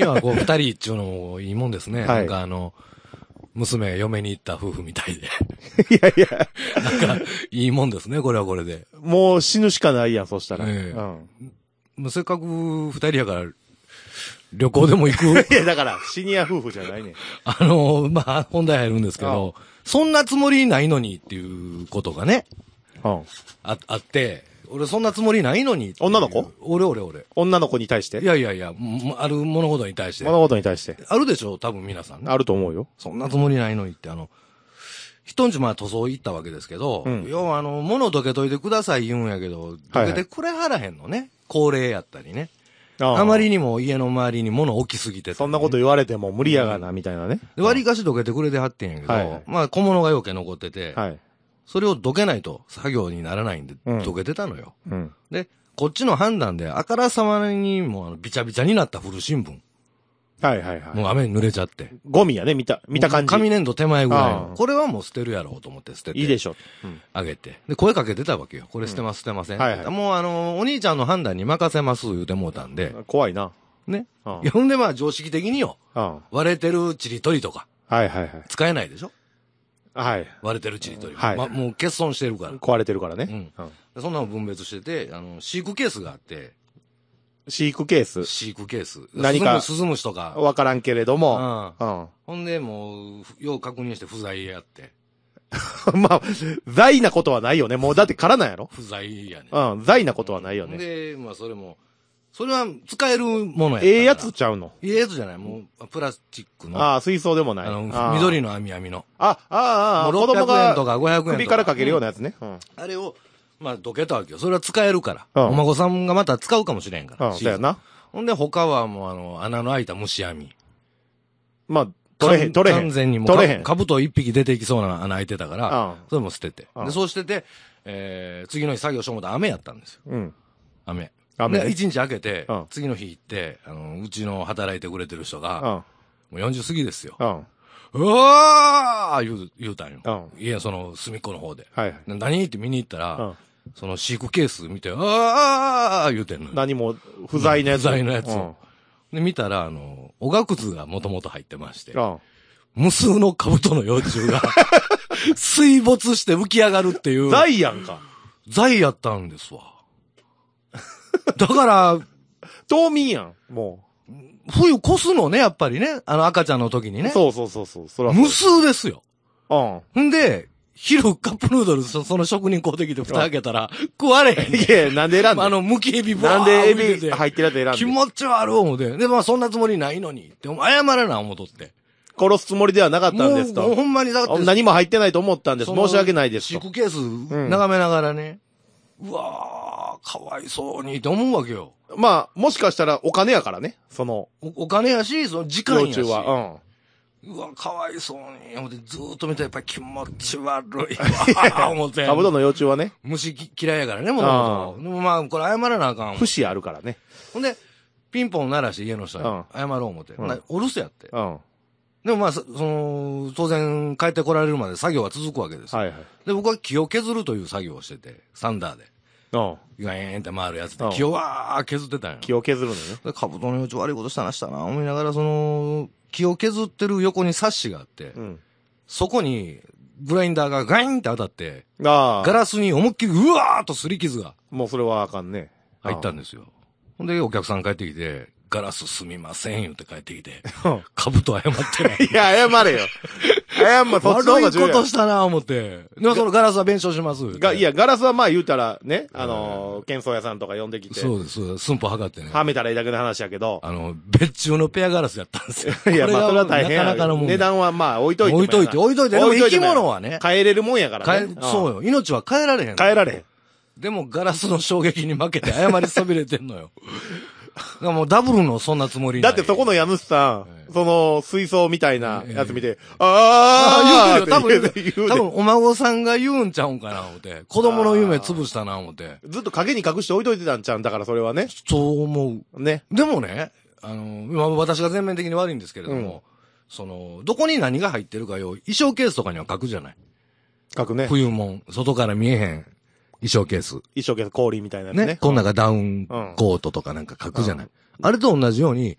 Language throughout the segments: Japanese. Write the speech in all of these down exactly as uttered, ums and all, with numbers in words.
はこう二人っていうのもいいもんですね。はい、なんかあの、娘、嫁に行った夫婦みたいで。 いやいや。 なんか、いいもんですね、これはこれで。 もう死ぬしかないやん、そしたら。 ええうん。もうせっかく二人やから、旅行でも行く。 いや、だから、シニア夫婦じゃないね。 あの、まあ、本題入るんですけど、そんなつもりないのにっていうことがね、うん、あ、あって、俺そんなつもりないのに。 女の子？ 俺俺俺。 女の子に対して？ いやいやいや、ある物事に対して。 物事に対して。 あるでしょ多分皆さんね。 あると思うよ。 そんなつもりないのにって、あの、人んちまあ塗装行ったわけですけど、うん、要はあの、物どけといてください言うんやけど、どけてくれはらへんのね。はいはい、高齢やったりね。あ, あまりにも家の周りに物置きすぎてて、ね。 そんなこと言われても無理やがな、みたいなね。 割りかしどけてくれてはってんやけど、はいはい、まあ小物がよけ残ってて、はい、それをどけないと作業にならないんで、うん、どけてたのよ、うん。で、こっちの判断であからさまにもうあのビチャビチャになった古新聞。 はいはいはい。 もう雨に濡れちゃって。 ゴミやね、見た、見た感じ。 紙粘土手前ぐらいの。これはもう捨てるやろうと思って捨てて。 いいでしょ。 うん。あげて。で、声かけてたわけよ。これ捨てます、捨てません。はいはい。もうあのー、お兄ちゃんの判断に任せます言うてもうたんで。 怖いな。 ね。いや、ほんでまあ常識的によ。割れてるチリ取りとか。 はいはいはい。 使えないでしょ？ はい。 割れてるチリ取り。はい。ま、もう欠損してるから。 壊れてるからね。 うん。そんなの分別してて、あの、飼育ケースがあって、 飼育ケース飼育ケース。 何か。 スズムシとか。 わからんけれども。 うん。うん。ほんで、もう、よう確認して不在やって。 まあ、在なことはないよね。もうだってからなんやろ？ 不在やね。 うん。在なことはないよね。 で、まあそれも、それは使えるものやった。 ええやつちゃうの？ ええやつじゃない。もう、プラスチックの。 ああ、水槽でもない。 あの、緑の網網の。 あ、ああ、ああ、 子供がとかごひゃくえんとか。 首からかけるようなやつね。うん。 あれを、まあ、どけたわけよ。それは使えるから。お孫さんがまた使うかもしれんから。 うん、そうやな。 ほんで、他はもう、あの、穴の開いた虫網。 まあ、取れへん、取れへん。 完全にもう、 取れへん。 カブト一匹出てきそうな穴開いてたから、それも捨てて。で、そうしてて、えー、次の日作業してもらったら雨やったんですよ。うん。雨。雨。で、一日開けて、次の日行って、あの、うちの働いてくれてる人が、もうよんじゅう過ぎですよ。うわー言う、言うたんよ。いや、その、隅っこの方で。はい。何って見に行ったら、その飼育ケース見て、あーあー言うてんの。 何も、不在のやつ。 不在のやつを。で、見たら、あの、おがくずがもともと入ってまして、無数のカブトの幼虫が、水没して浮き上がるっていう。 在やんか。 在やったんですわ。だから、 冬眠やん、もう。冬越すのね、やっぱりね。あの赤ちゃんの時にね。 そうそうそうそう。そ無数ですよ。 うん。 んで、昼カップヌードル、その職人買うてきて蓋開けたら、食われへん、ね。 いや、なんで選んであの、むきエビバーなんでエビ入ってるやつ選んで気持ち悪い思うて。で、まあそんなつもりないのに。でも謝らな思うとって。 殺すつもりではなかったんですと。 もうほんまにだって。 何も入ってないと思ったんです。申し訳ないですと。飼育ケース、眺めながらね。うわー、かわいそうにって思うわけよ。 まあ、もしかしたらお金やからね。その。 お, お金やし、その時間やし。 幼虫は。 うん。うわ、かわいそうに。思ってずーっと見て、やっぱり気持ち悪いわ。思って。 カブトの幼虫はね。 虫嫌いやからね、ものでもまあ、これ謝らなあかん。 不死あるからね。 ほんで、ピンポン鳴らして家の人に謝ろう思って。うん、お留守やって。うん。でもまあ、その、当然帰ってこられるまで作業が続くわけです。はいはい。で、僕は木を削るという作業をしてて、サンダーで。うん。ガーンって回るやつで、木をわー削ってたんよ。 木を削るのね。 で、カブトの幼虫悪いことしたな、したな、思いながら、その、木を削ってる横にサッシがあって、うん、そこに、グラインダーがガインって当たって、あガラスに思いっきりうわーっと擦り傷が。 もうそれはあかんね。 入ったんですよ。ほんで、お客さん帰ってきて、ガラスすみません言って帰ってきて、カブト謝ってない。 いや、謝れよ。謝んま、そっちの方が重要。 悪いことしたな、思って。でもそのガラスは弁償します。 が、いや、ガラスはまあ言うたらね、あのー、剣装屋さんとか呼んできて。 そうです、そうです。寸法測ってね。 はめたらいいだけの話やけど。 あの、別注のペアガラスやったんですよ。 いや、まあそれは大変や。なかなかのもん。値段はまあ置いといて。 置いといて、置いといて。でも生き物はね。 変えれるもんやからね。 そうよ。命は変えられへん。 変えられへん。 でもガラスの衝撃に負けて謝りそびれてんのよ。もうダブルのそんなつもりない。 だってそこの家主さん、その水槽みたいなやつ見て、ああ、言うてるよ。多分、多分お孫さんが言うんちゃうんかな、思って。子供の夢潰したな、思って。 ずっと影に隠して置いといてたんちゃうんだから、それはね。 そう思う。 ね。 でもね、あの、私が全面的に悪いんですけれども、その、どこに何が入ってるかよ、衣装ケースとかには書くじゃない。 書くね。 冬もん、外から見えへん。衣装ケース。 衣装ケース、氷みたいなやつね。 ね。こん中ダウンコートとかなんか書くじゃない。うん、あれと同じように、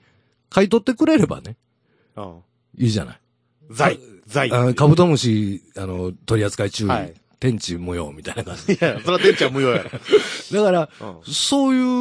買い取ってくれればね。 うん。 いいじゃない。 財、財。 あカブトムシ、あの、取り扱い注意。はい。天地無用みたいな感じ。 いや、それは天地は無用や。 だから、うん、そういう、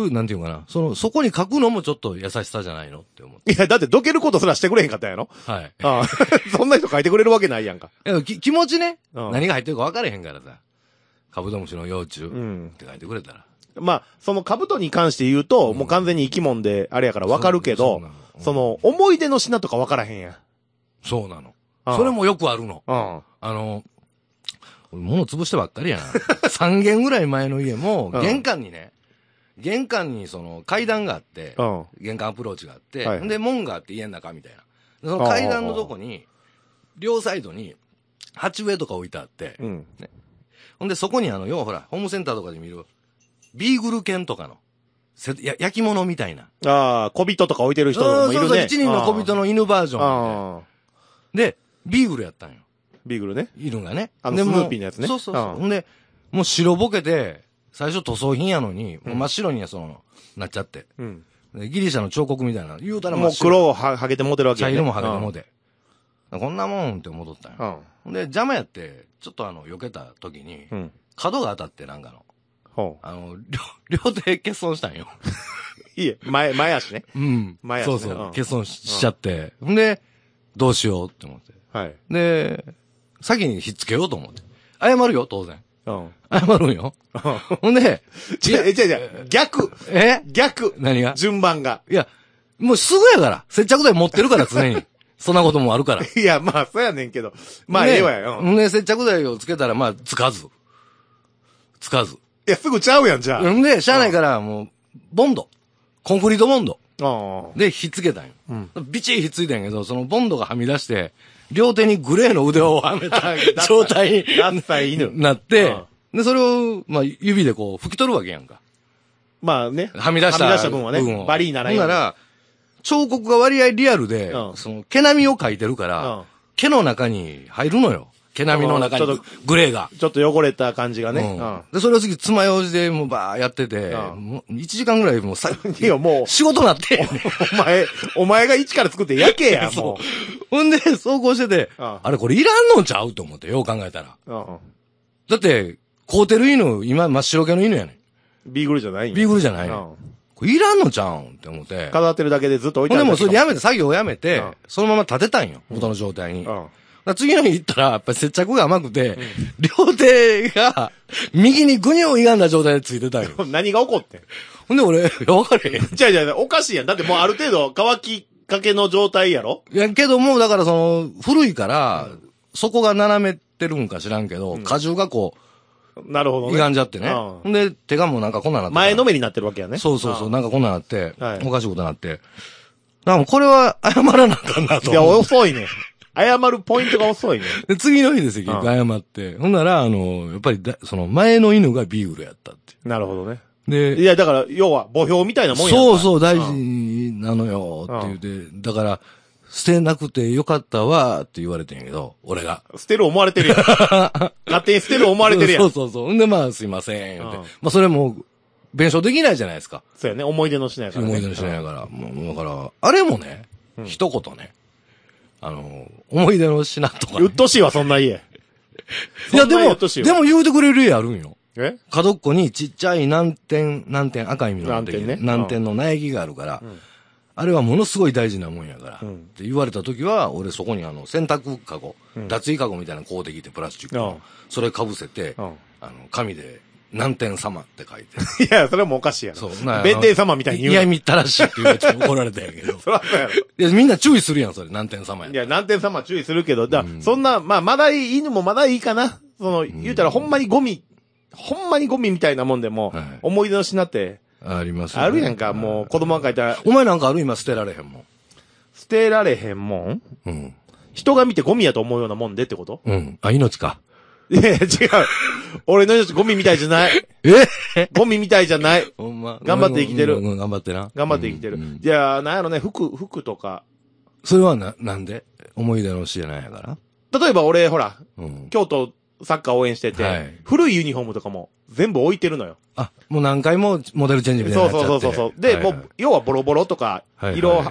なんていうかな、その、そこに書くのもちょっと優しさじゃないのって思って。 いや、だってどけることすらしてくれへんかったんやろ。 はい。 ああそんな人書いてくれるわけないやんか。 いやき気持ちね、うん、何が入ってるか分かれへんからさ。カブトムシの幼虫って書いてくれたら。 うん、まあ、そのカブトに関して言うと、うん、もう完全に生き物であれやから分かるけど、そ, そ, その、思い出の品とか分からへんやん。 そうなの。ああそれもよくあるの。 ああの、物潰してばっかりやな。さんげんぐらい前の家も、玄関にね、玄関にその階段があって、うん、玄関アプローチがあって、はい、で、門があって家の中みたいな。その階段のとこに、両サイドに、鉢植えとか置いてあって、うんね、ほんでそこにあの、要はほら、ホームセンターとかで見る、ビーグル犬とかの、や焼き物みたいな。 ああ、小人とか置いてる人もいるね。そうそう、 一人の小人の犬バージョンみたいな。で、ビーグルやったんよ。 ビーグルね。 いるんがね。 あのスヌーピーのやつね。 そうそうそう。ほんで、もう白ボケて、最初塗装品やのに、もう真っ白にその、なっちゃって。うん。ギリシャの彫刻みたいな。言うたらもう黒をはげて持てるわけやね。茶色もはげて持て。こんなもんって思っとったんよ。うん。で、邪魔やって、ちょっとあの、避けた時に、うん。角が当たってなんかの。ほう。あの、両、両手欠損したんよ。 いいえ、前、前足ね。 うん。前足ね。そうそう。欠損しちゃって。んで、どうしようって思って。はい。で、先にひっつけようと思って。謝るよ、当然。うん。謝るんよ。ほんで、 違う、違う、違う、逆。 え逆。 何が順番が。 いや、もうすぐやから。接着剤持ってるから常に。そんなこともあるから。 いや、まあ、そうやねんけど。まあ、ええわよ。 ね、接着剤をつけたら、まあ、つかず。つかず。 いや、すぐちゃうやん、じゃあ。 んで、しゃあないから、もう、ボンド。コンクリートボンド。で、ひっつけたんよ。うん。ビチッひっついたんやけど、そのボンドがはみ出して、両手にグレーの腕をはめた状態になって、で、それを、まあ、指でこう、拭き取るわけやんか。 まあね。 はみ出した。 はみ出した分はね。バリーならいい。ほんなら、彫刻が割合リアルで、うん、その、毛並みを描いてるから、うん、毛の中に入るのよ。毛並みの中にグレーが。 ちょっと汚れた感じがね。 うんうん、で、それを次、爪楊枝でもうバーやってて、うん、もういちじかんぐらいもうさ、 いやもう、 仕事なってお前、お前が一から作って焼けや、もう。ほんで、走行してて、うん、あれこれいらんのちゃうと思って、よう考えたら。うん、だって、飼うてる犬、今真っ白系の犬やねん。ビーグルじゃないんビーグルじゃない、うん、これいらんのちゃうんって思って。 飾ってるだけでずっと置いてある。 でもそれやめて、作業をやめて、うん、そのまま立てたんよ、元の状態に。うん次の日行ったら、やっぱり接着が甘くて、うん、両手が、右にグニョを歪んだ状態でついてたんよ。 何が起こってんほんで俺、わかれへん。 じゃあじゃあ、おかしいやん。だってもうある程度乾きかけの状態やろいや、けどもうだからその、古いから、うん、底が斜めてるんか知らんけど、うん、荷重がこう、なるほどね。 歪んじゃってね。ほ、うんで、手がもうなんかこんななって。 前のめりになってるわけやね。 そうそうそう、なんかこんななって、はい、おかしいことなって。だからもうこれは謝らなあかんなと。 いや、遅いね。謝るポイントが遅いね。 で、次の日ですよ、謝って。ほんなら、あの、やっぱりだ、その前の犬がビーグルやったって。 なるほどね。で、いや、だから、要は、墓標みたいなもんやん。 そうそう、大事なのよ、って言って、だから、捨てなくてよかったわ、って言われてんやけど、俺が。 捨てる思われてるやん。勝手に捨てる思われてるやん。 そうそうそう。んで、まあ、すいません、言って。まあ、それも、弁償できないじゃないですか。 そうやね、思い出の品やからね。 思い出の品やから。もう、だから、あれもね、一言ね。あの、思い出の品とか、ね。 うっとしいわ、そんな家。 いや、でも、でも言うてくれる家あるんよ。 え角っこにちっちゃい南天、南天赤い実の南天ね。南天の苗木があるから、うん、あれはものすごい大事なもんやから、うん、って言われた時は、俺そこにあの、洗濯カゴ、うん、脱衣カゴみたいなの買うてきて、プラスチックの。それ被せて、あの、紙で、南天様って書いて。 いや、それはもうおかしいやろ。そう。弁天様みたいに言う。 いや、みったらしいって言うと怒られたんやけど。 そらそうやろ。いや、みんな注意するやん、それ、南天様や。 いや、南天様注意するけど、だ、うん、そんな、まあ、まだいい、犬もまだいいかな。その、言うたらほんまにゴミ、ほんまにゴミみたいなもんでも、はい、思い出の品って、 ありますよね。あるやんか、もう、子供が書いたら。 お前なんかある今捨てられへんもん。 捨てられへんもんうん。人が見てゴミやと思うようなもんでってことうん。あ、命か。 いや、違う。俺の命ゴミみたいじゃない。 えゴミみたいじゃない。 ほんま。 頑張って生きてる。 うん、頑張ってな。 頑張って生きてる。うんうん、じゃあ、なんやろね、服、服とか。 それはな、なんで思い出の品やから例えば俺、ほら、うん、京都サッカー応援してて、はい、古いユニフォームとかも全部置いてるのよ。 あ、もう何回もモデルチェンジみたいなやつそうそうそうそう。で、はいはい、もう、要はボロボロとか、色、はいはい、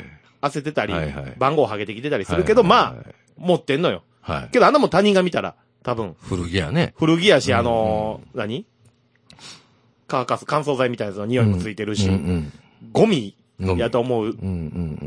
焦ってたり、はいはい、番号はげてきてたりするけど、はいはいはい、まあ、持ってんのよ。はい。けどあんなもん他人が見たら、多分。 古着やね。 古着やし、あのー、何乾かす、乾燥剤みたいなやつの匂いもついてるし、うんうんうん、ゴミやと思う。うんうんうん、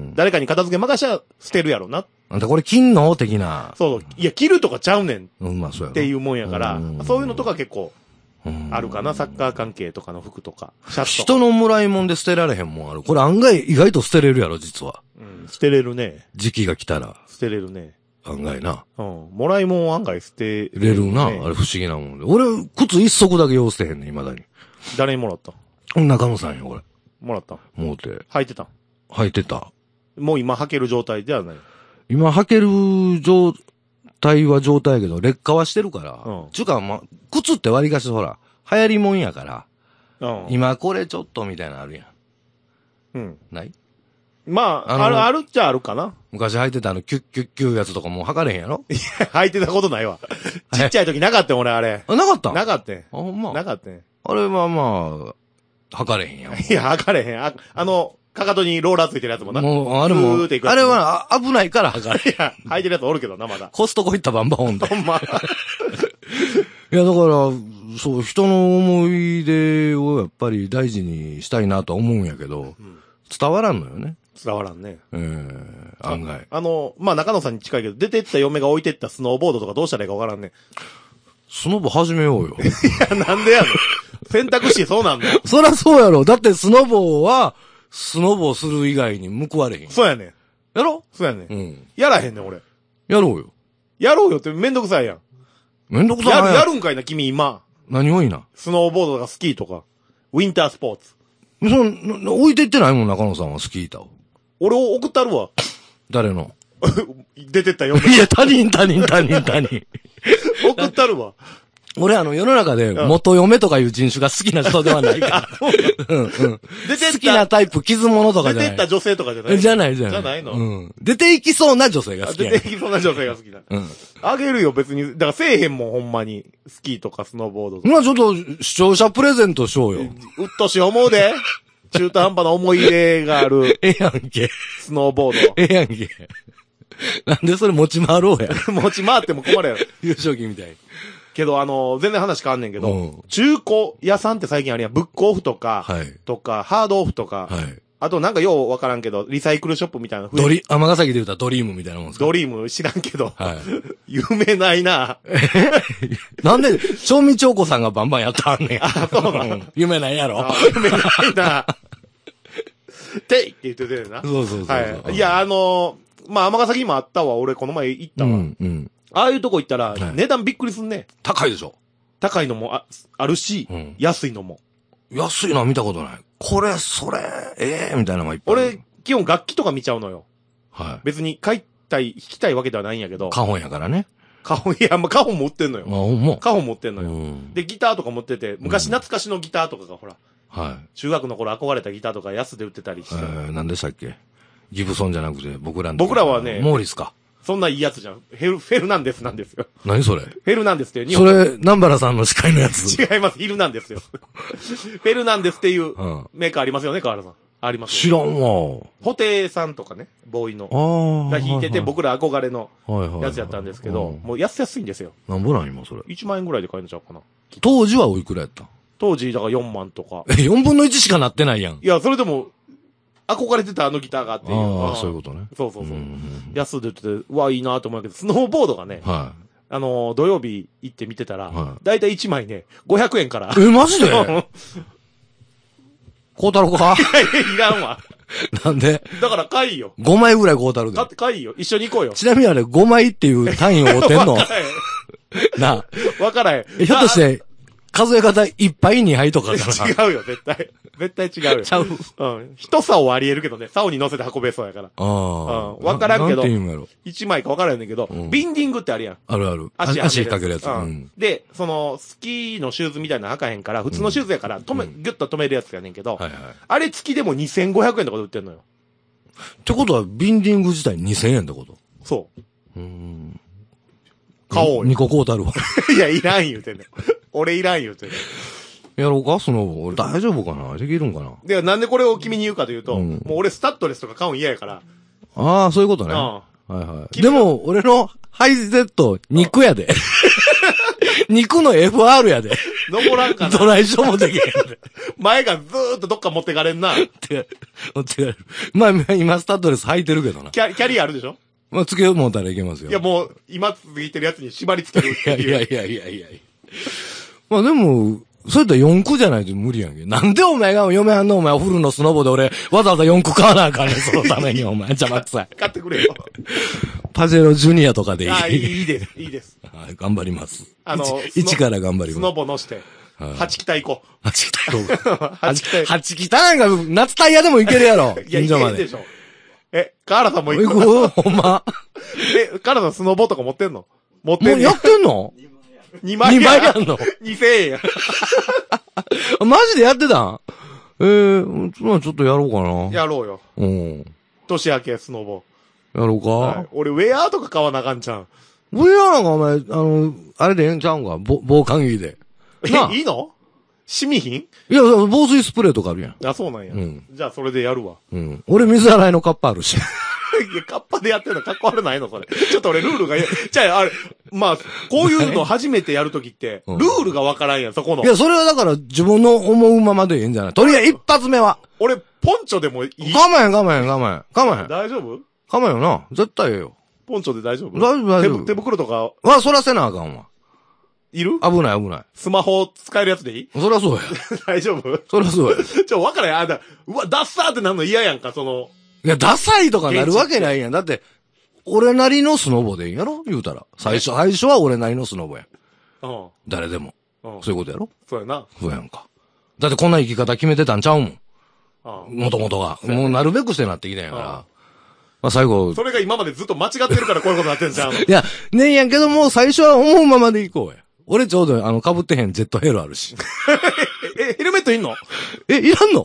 誰かに片付け任したら捨てるやろな。 あんたこれ金の的な。 そうそう。いや、着るとかちゃうねん。うん、まあそうや。っていうもんやから、うんうん、そういうのとか結構、あるかな。サッカー関係とかの服とか。 シャツとか。人のもらいもんで捨てられへんもんある。これ案外意外と捨てれるやろ、実は。 うん、捨てれるね。 時期が来たら。 捨てれるね。 案外な。 うん。もらいもん案外捨てれるな。あれ不思議なもんで。俺、靴一足だけ用捨てへんねん、未だに。 誰にもらった中野さんよ、これ。 もらったもうて。 履いてた履いてた。 もう今履ける状態ではない。 今履ける状態は状態やけど、劣化はしてるから。うん。ちゅうか、ま、靴って割りかしほら、流行りもんやから。うん。今これちょっとみたいなのあるやん。うん。ないまあ、あ, ある、あるっちゃあるかな。 昔履いてたあの、キュッキュッキュッやつとかもう履かれへんやろいや、 履いてたことないわ。ちっちゃい時なかったん、俺あれ。 あ、なかったなかったん。あ、 ほんま。 なかったん。 あれはまあ、履かれへんやん。 いや、履かれへん。あ、あの、かかとにローラーついてるやつもな。 もう、あれも、あれは危ないから履かれへん。 いや、履いてるやつおるけどな、まだ。 コストコ行ったバンバンほんで。 ほんま。 いや、だから、そう、人の思い出をやっぱり大事にしたいなとは思うんやけど、うん、伝わらんのよね。 伝わらんね。 ええー、案外。 あ, あの、まあ、中野さんに近いけど、出てった嫁が置いてったスノーボードとかどうしたらいいかわからんね。 スノボ始めようよ。 いや、なんでやの選択肢そうなんだよ。 そりゃそうやろ。だってスノボは、スノボする以外に報われへん。 そうやねん。 やろそうやねん。うん。やらへんねん、俺。 やろうよ。 やろうよってめんどくさいやん。 めんどくさいやる、やるんかいな、君今。 何をいいな。 スノーボードとかスキーとか。ウィンタースポーツ。 その、置いていってないもん、中野さんはスキー板を。 俺を送ったるわ。 誰の出てったよ。 いや、他人、他人、他人、他人。 送ったるわ。 俺あの世の中で元嫁とかいう人種が好きな人ではないから。うんうん。出てった。好きなタイプ、傷物とかじゃない。 出てった女性とかじゃないじゃないじゃない。 じゃないのうん。出ていきそうな女性が好きや、 ね。出ていきそうな女性が好きだ。うん。あげるよ、別に。だからせえへんもん、ほんまに。スキーとかスノーボードとか。 まあちょっと視聴者プレゼントしようよ。 うっとし思うで。中途半端な思い入れがある。 ええやんけ。 スノーボード。 ええやんけ。なんでそれ持ち回ろうや。 持ち回っても困るやろ。 優勝旗みたいに。 けど、あのー、全然話変わんねんけど、うん、中古屋さんって最近あるやん。ブックオフとか、はい、とか、ハードオフとか、はい、あとなんかようわからんけど、リサイクルショップみたいな。 ドリ、尼崎で言うたらドリームみたいなもんですか？ ドリーム知らんけど、はい、有名ないな。 なんで、正味長子さんがバンバンやったんねん。 あ、そうだ。 夢ないやろ？ 夢ないな。ていって言っててな。 そうそうそうそう。 はい。いや、あのー、まあ、尼崎もあったわ。俺この前行ったわ。うんうん。ああいうとこ行ったら、はい、値段びっくりすんね。 高いでしょ？ 高いのも あ, あるし、うん、安いのも。 安いのは見たことない。これ、それ、ええー、みたいなのがいっぱい。 俺、基本楽器とか見ちゃうのよ。はい。別に買いたい、弾きたいわけではないんやけど。 カホンやからね。 カホン、いや、まあ、カホン持ってんのよ。 あ、ほんま。 カホン持ってんのよ。うん、で、ギターとか持ってて、昔懐かしのギターとかがほら。はい。中学の頃憧れたギターとか安で売ってたりして。えー、何でしたっけ？ギブソンじゃなくて、僕らの。 僕らはね。 モーリスか。 そんないいやつじゃん。フェル、フェルナンデスなんですよ。 何それ？フェルナンデスって日本。それ、南原さんの司会のやつ。 違います。ヒルナンデスよ。フェルナンデスっていうメーカーありますよね、河原さん。あります。 知らんわ。 ホテイさんとかね、ボーイの。が弾いてて、僕ら憧れのやつやったんですけど、もう安安いんですよ。 なんぼなん今それ。 いちまんえんぐらいで買えるんちゃうかな。 当時はおいくらやった？ 当時、だからよんまんとか。 え、よんぶんのいちしかなってないやん。 いや、それでも、憧れてたあのギターがあっていう。 ああ、そういうことね。 そうそうそう。安で売ってて、うわ、いいなと思うけど、スノーボードがね、はい。あのー、土曜日行って見てたら、はい。だいたいいちまいね、ごひゃくえんから。 え、マジでこうたろか？ いやいや、いらんわ。 なんで？ だから買いよ。 ごまいぐらいこうたるで。 買って買いよ。一緒に行こうよ。 ちなみにあれ、ごまいっていう単位を追ってんの？わからへん。なあ。わからへん。 ひょっとして、数え方いっぱいにはいとかかな。違うよ、絶対。絶対違うよ。 ちゃう。 うん。一竿はあり得るけどね。竿に乗せて運べそうやから。ああ。うん。わからんけど。なんて言うんやろ。一枚かわからんねんけど、うん、ビンディングってあるやん。 あるある。 足足引っ掛けるやつ、 うんうん。で、その、スキーのシューズみたいなの履かへんから、普通のシューズやから、止め、うん、ギュッと止めるやつやねんけど、はいはい、あれ付きでもにせんごひゃくえんとかで売ってんのよ。 ってことは、ビンディング自体にせんえんってこと？ そう。うん。買おうよ。 にこ買うたるわ。 いや、いらん言うてんねん。俺いらん言うてんねん。 やろうかその、俺大丈夫かなできるんかな。 で、なんでこれを君に言うかというと、うん、もう俺スタッドレスとか買うん嫌やから、 ああ、そういうことね。うん。はいはい。でも、俺のハイゼット、肉やで。肉の エフアール やで。 残らんかな。 ドライショーもできへんで。 前がずーっとどっか持ってかれんな。て持ってかれる。まあ、今スタッドレス履いてるけどな。 キャキャリアあるでしょ？ まあ、つけよう思ったらいけますよ。 いや、もう、今続いてるやつに縛り付けるっていう。 いやいやいやいやいや。まあでも、そういったらよん区じゃないと無理やんけ。なんでお前が嫁はんのお前フルのスノボで俺、わざわざよん区買わなあかんねん、そのためにお前邪魔くさい。 買ってくれよ。 パジェロジュニアとかでいい。 あ、いいです、いいです。 はい、頑張ります。 あの、 一から頑張ります。 スノボのして。はち北行こう。 はち北行こう。はち北。はち北なんか夏タイヤでも行けるやろ。 いや、行けるでしょ。え、カーラさんも行く行くほんま。 え、カーラさんスノボとか持ってんの？持ってんの？ もうやってんの？ にまいやん。 にまいやんの？ にせんえんや。 マジでやってたん？ええー、まあちょっとやろうかな。 やろうよ。 うん。 年明けスノボ。 やろうか、はい、 俺、ウェアとか買わなあかんちゃん。 ウェアなんかお前、あの、あれでええんちゃうんかぼ防寒着で。 え、いいの？市民品？ いや、防水スプレーとかあるやん。 あ、そうなんや。うん。じゃあ、それでやるわ。 うん。俺、水洗いのカッパあるし。 いや、カッパでやってるのかっこ悪ないのそれ。ちょっと俺、ルールが、じゃあ、あれ、まあ、こういうの初めてやるときって、ルールがわからんやん、そこの。 いや、それはだから、自分の思うままでいいんじゃない？とりあえず一発目は。 俺、ポンチョでもいい？ かまへん、かまへん、かまへん。かまへん。 大丈夫？ かまへんよな。絶対ええよ。 ポンチョで大丈夫？ 大丈夫、大丈夫。 手袋とか。 は、そらせなあかんわ。 いる？ 危ない、危ない。 スマホ使えるやつでいい？ そりゃそうや。 大丈夫？ そりゃそうや。 ちょ、わからんやん。あんた、うわ、ダッサーってなんの嫌やんか、その。 いや、ダサいとかなるわけないやん。だって、俺なりのスノボでいいんやろ言うたら。最初、最初は俺なりのスノボや。うん。誰でも。うん。そういうことやろ？ そうやな。 そうやんか。だってこんな生き方決めてたんちゃうもん。うん。もともとが。もうなるべくしてなってきたんやから。まあ最後。 それが今までずっと間違ってるからこういうことになってんじゃん。いや、ねえやんけども、最初は思うままで行こうや。俺ちょうど、あの、被ってへんジェットヘルあるし。 え、ヘルメットいんの？ え、いらんの？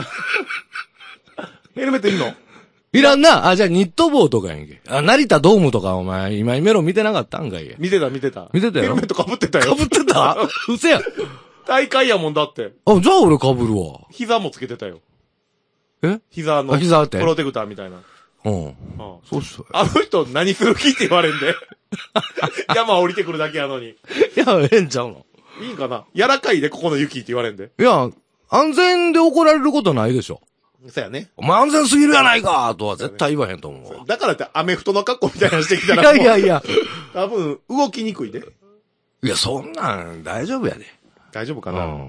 ヘルメットいんの？ いらんな。あ、じゃあニット帽とかやんけ。あ、成田ドームとかお前、今メロ見てなかったんかいや。 見てた見てた。 見てたよ。 ヘルメット被ってたよ。 被ってた？うせや。 大会やもんだって。 あ、じゃあ俺被るわ。 膝もつけてたよ。 え？ 膝の。 膝って？ プロテクターみたいな。 うん。うん。そうしよあの人何する気って言われんで。山降りてくるだけやのに。いや、ええんちゃうの？ いいんかな？柔らかいで、ここの雪って言われんで。 いや、安全で怒られることないでしょ。 そうやね。 お前安全すぎるやないかとは絶対言わへんと思う。 だからってアメフトの格好みたいなのしてきたら。 いやいやいや。 多分、動きにくいで。 いや、そんなん大丈夫やで。 大丈夫かな？うん、うん。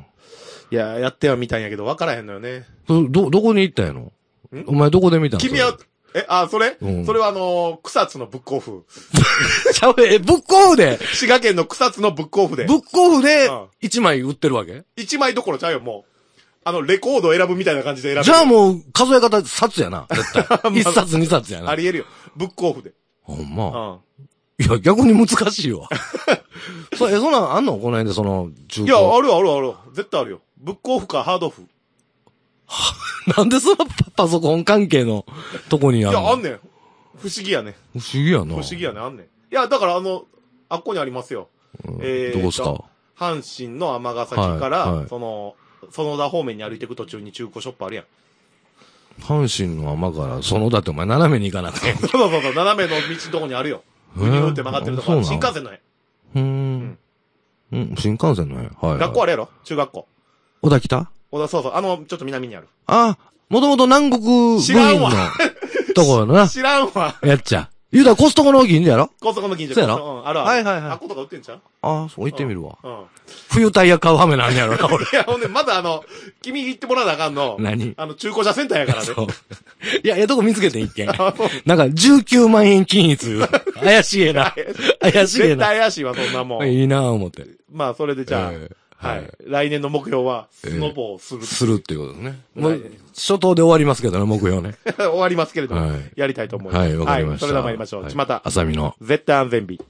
いや、やってはみたんやけど分からへんのよね。 ど、ど、どこに行ったんやの？お前どこで見たの？ 君は、え、あ、それ、うん、それはあのー、草津のブックオフ。 ちゃう、え、ブックオフで滋賀県の草津のブックオフで。 ブックオフで、一枚売ってるわけ？ 一枚どころちゃうよ、もう。あの、レコードを選ぶみたいな感じで選ぶ。 じゃあもう、数え方、冊やな。絶対。一冊二冊やな。 ありえるよ。ブックオフで。 ほんま。うん。いや、逆に難しいわ。そえ、そんなんあんのこの辺でその、 中古。いや、あるあるある。絶対あるよ。ブックオフかハードオフ。 なんでそのパソコン関係のとこにあるの？ いや、あんねん。不思議やね。 不思議やな。 不思議やね、あんねん。いや、だからあの、あっこにありますよ。 うん、えー、どこですか？ 阪神の尼崎から、はいはい、その、園田方面に歩いていく途中に中古ショップあるやん。 阪神の尼から園田ってお前斜めに行かなくて。 そうそうそう、斜めの道のとこにあるよ。ふにゅーって曲がってるとこ、新幹線の絵。 うーん。うん、新幹線の絵。はい、はい。 学校あれやろ？中学校。 小田北？ 小田、そうそう、あの、ちょっと南にある。 あ、もともと南国部品のところな。 知らんわ。 やっちゃ。言うたらコストコの近所やろ？ コストコの近所。 そうやろ？ うん、あるある。 はいはいはい。 あっことか売ってんちゃう？ ああ、そう、行ってみるわ。うん。冬タイヤ買うはめなんやろな、俺。 いや、ほんで、まだあの、君行ってもらわなあかんの。 何？ あの、中古車センターやからね。そう。 いや、ええとこ見つけてん、一軒。なんか、じゅうきゅうまんえん均一。怪しいな。怪しいな。 絶対怪しいわ、そんなもん。 いいなぁ、思って。 まあ、それでじゃあ、えーはい。来年の目標は、スノボをする、えー。 するっていうことですね。もう、初頭で終わりますけどね、目標ね。 終わりますけれども、はい、やりたいと思います。 はい、わかりました。はい、 それでは参りましょう。ちまた。 あさみの。 絶対安全日。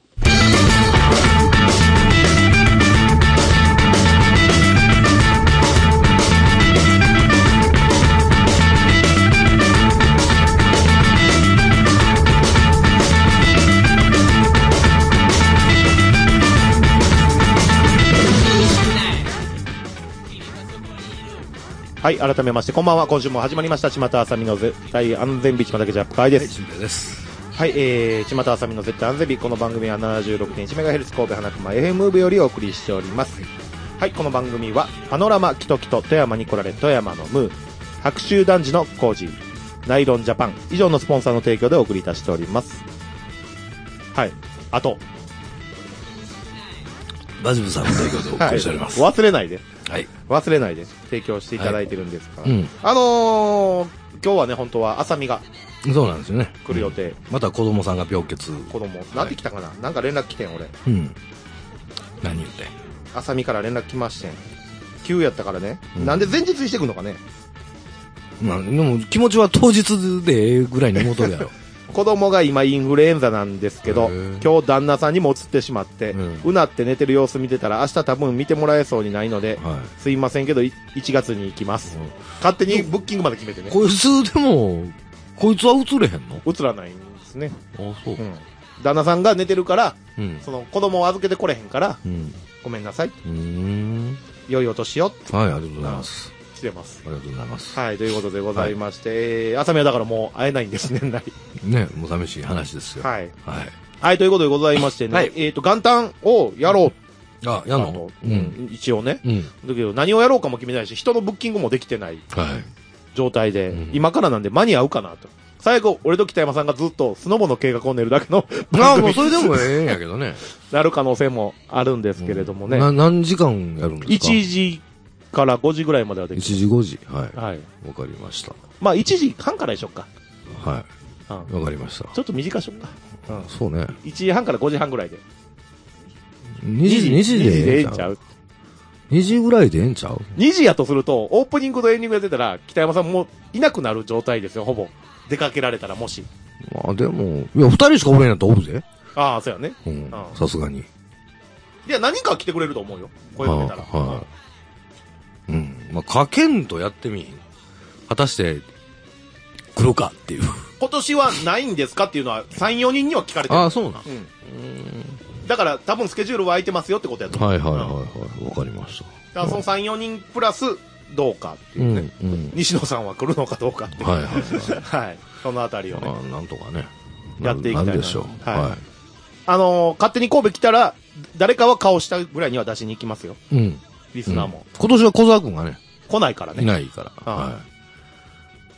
はい、改めましてこんばんは。今週も始まりました巷あさみの絶対安全日、巷だけジャップ会です。 はい、新平です。 はい、えー、巷あさみの絶対安全日、この番組は ななじゅうろくてんいちメガヘルツ 神戸花熊 エフエム 部よりお送りしております。はい、この番組はパノラマキトキト富山に来られ富山のムー白州男児のコージーナイロンジャパン以上のスポンサーの提供でお送りいたしております。はい、あとバジブさんの提供でお送りしております、 はい、忘れないで、 はい、 忘れないで提供していただいてるんですから、はい、うん、あのー、今日はね本当はあさみがそうなんですよね来る予定、うん、 また子供さんが病欠子供なんて来たかな、はい、なんか連絡来てん俺、 うん、何言ってあさみから連絡来ましてん急やったからね、うん、なんで前日にしてくんのかね。 まあでも気持ちは当日でええぐらいに思うとるやろ子供が今インフルエンザなんですけど今日旦那さんにも移ってしまって、うん、うなって寝てる様子見てたら明日多分見てもらえそうにないので、はい、すいませんけどいちがつに行きます、うん、勝手にブッキングまで決めてね。 こいつでもこいつは移れへんの？ 移らないんですね。 ああそう、うん、 旦那さんが寝てるから、うん、その子供を預けてこれへんから、うん、ごめんなさい。うーん、良いお年を。 はい、ありがとうございます。 してます。 ありがとうございます。 はい、ということでございまして、はい、あさみはだからもう会えないんです、年内。 ね、もう寂しい話ですよ。 はい。はい。はい、ということでございましてね、はい、えっと、元旦をやろう。 あ、やるの？ うん。一応ね。うん。だけど何をやろうかも決めないし、人のブッキングもできてない状態で、はい、うん、今からなんで間に合うかなと。最後、俺と北山さんがずっとスノボの計画を練るだけのああ、もうそれでもええんやけどね。 なる可能性もあるんですけれどもね。 うん、な何時間やるんですか？いちじからごじぐらいまではできる。 いちじごじ。はい。はい。わかりました。 まあいちじはんからでしょうか。 はい。わ、うん、かりました。 ちょっと短しょうか。 うん。そうね。 いちじはんからごじはんぐらいで。 にじ、にじでええんちゃう？にじぐらいでええんちゃう？ に 時やとすると、オープニングとエンディングが出たら、北山さんもいなくなる状態ですよ、ほぼ。出かけられたらもし。 まあでも、いや、二人しかおれんやったらおるぜ。 ああ、そうやね。 うん。さすがに。 いや、何か来てくれると思うよ。声かけたら。 はい、はい。うん。まあ、かけんとやってみ。果たして、来るかっていう。 今年はないんですかっていうのは、さん、よにんには聞かれてる。 ああ、そうなん。うん。 だから、多分スケジュールは空いてますよってことやと思う。 はいはいはいはい。わ、うん、かりました。 だからそのさん、よにんプラス、どうかっていうね、うんうん。西野さんは来るのかどうかっていう。はいはいはい。はい。そのあたりをね。 まあ、なんとかね。 やっていきたいな。 なんでしょう。はい。はい、 あのー、勝手に神戸来たら、誰かは顔したぐらいには出しに行きますよ。うん。リスナーも。 うん、今年は小沢くんがね。 来ないからね。 いないから。はい。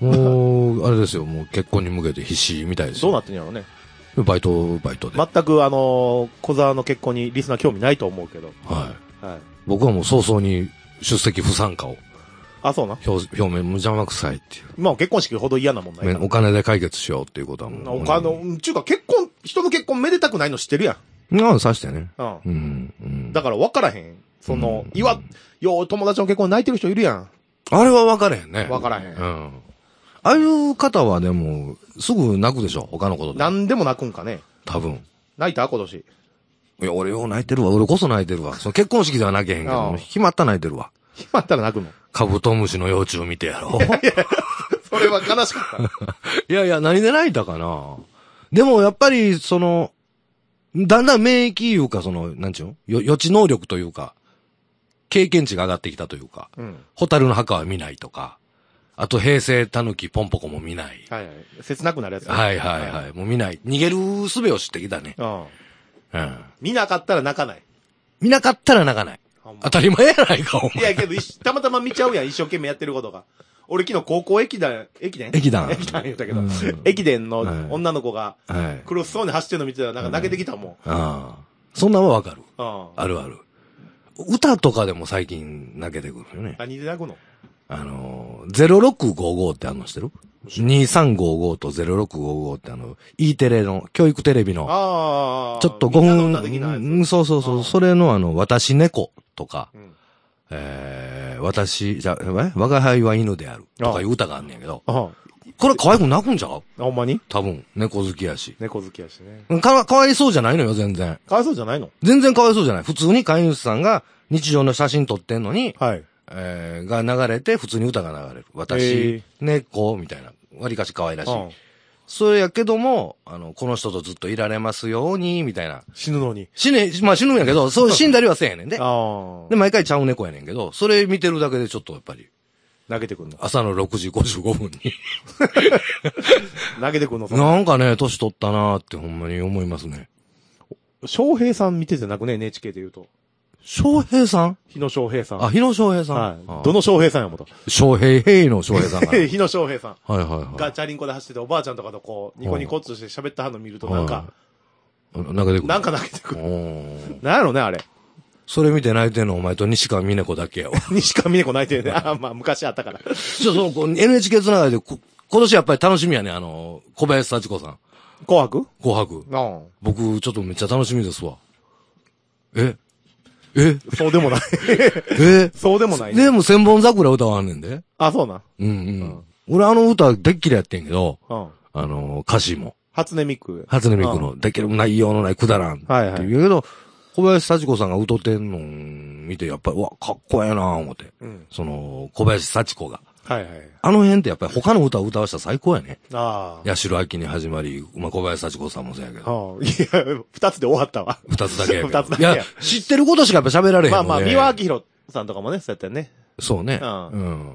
もう、あれですよ、もう結婚に向けて必死みたいですよ。 どうなってんやろうね。 バイト、バイトで。 全くあのー、小沢の結婚にリスナー興味ないと思うけど。 はい。はい。僕はもう早々に出席不参加を。 あ、そうな。 表、表面無邪魔くさいっていう。 まあ結婚式ほど嫌なもんないから。 お金で解決しようっていうことはもう。お金、ちゅうか結婚、人の結婚めでたくないの知ってるやん。 うん、さしてね。 うん。うん。うん、だから分からへん。その、いわ、よ、友達の結婚泣いてる人いるやん。 あれは分からへんね。 分からへん。うん。 ああいう方はでも、すぐ泣くでしょ、他のことで。 何でも泣くんかね。 多分。 泣いた今年。 いや、俺よう泣いてるわ。俺こそ泣いてるわ。その結婚式では泣けへんけど、決まったら泣いてるわ。 決まったら泣くの？ カブトムシの幼虫を見てやろう。いやいや、 それは悲しかった。 いやいや、何で泣いたかな。でもやっぱり、その、だんだん免疫いうか、その、なんちゅうの？よ予知能力というか、経験値が上がってきたというか、うん、ホタルの墓は見ないとか、あと平成タヌキポンポコも見ない。 はいはい。切なくなるやつ、ね。 はいはいはい。はい、もう見ない。逃げる術を知ってきたね。うん。 うん。見なかったら泣かない。 見なかったら泣かない。当たり前やないか、お前。 いやけど、たまたま見ちゃうやん、一生懸命やってることが。俺昨日高校駅伝、駅伝駅伝。 駅伝言ったけど、うん、駅伝の女の子が、苦しそうに走ってるの見てたらなんか泣けてきたもん。ああ。そんなんはわかる。ああ。あるある。歌とかでも最近泣けてくるよね。 何で泣くの？ あのー、ゼロろくごごってあるの知ってる？ にさんごご とゼロろくごごってあの、E テレの、教育テレビの、あちょっとごふん、うん、そうそうそう、それのあの、私猫とか、うん、えー、私、じゃ、え我が輩は犬であるとかいう歌があんねんけど、これ可愛く泣くんちゃう？ ほんまに？ 多分、猫好きやし。 猫好きやしね。 か、かわいそうじゃないのよ、全然。 かわいそうじゃないの？ 全然かわいそうじゃない。普通に飼い主さんが日常の写真撮ってんのに、はい。えー、が流れて、普通に歌が流れる。私、猫、みたいな。わりかし可愛らしい。うん、それやけども、あの、この人とずっといられますように、みたいな。 死ぬのに。 死ね、まあ死ぬんやけど、そう死んだりはせえへんねんで。あで、毎回ちゃう猫やねんけど、それ見てるだけでちょっとやっぱり、 投げてくんの朝のろくじごじゅうごふんに。 投げてくんのなんかね、年取ったなーってほんまに思いますね。 翔平さん見ててなくね、エヌエイチケーで言うと。 翔平さん日野翔平さん。 あ、日野翔平さん。 はい。どの翔平さんやもと。 翔平平の翔平さんが。 日野翔平さん。 はいはいはい。 がチャリンコで走ってて、おばあちゃんとかとこう、ニコニコっとして喋ったの見るとなんか、 投げてくる。 なんか投げてくる。なんやろね、あれ。 それ見て泣いてんのお前と西川峰子だけやわ。 西川峰子泣いてるね。あ、まあ昔あったから。 そう、そう、エヌエイチケー つながりで、今年やっぱり楽しみやね、あの、小林幸子さん。 紅白紅白。 うん。 僕、ちょっとめっちゃ楽しみですわ。ええそうでもない。 えそうでもない、 ね。でも千本桜歌わんねんで。 あ、そうな。 うんうん。俺あの歌でっきりやってんけど、うん、あの、歌詞も。 初音ミク。 初音ミクの、でっきり内容のないくだらん。はいはい。って言うけど、小林幸子さんが歌ってんの見て、やっぱり、うわ、かっこええなぁ思って。うん、その、小林幸子が。はいはい。あの辺ってやっぱり他の歌を歌わしたら最高やね。ああ。八代亜紀に始まり、まあ、小林幸子さんもそうやけど。ああ。いや、二つで終わったわ。 二つだけやけど。二つだけや。いや、 知ってることしかやっぱ喋られへんので。 まあまあ、三輪明宏さんとかもね、そうやったよね。 そうね。うん。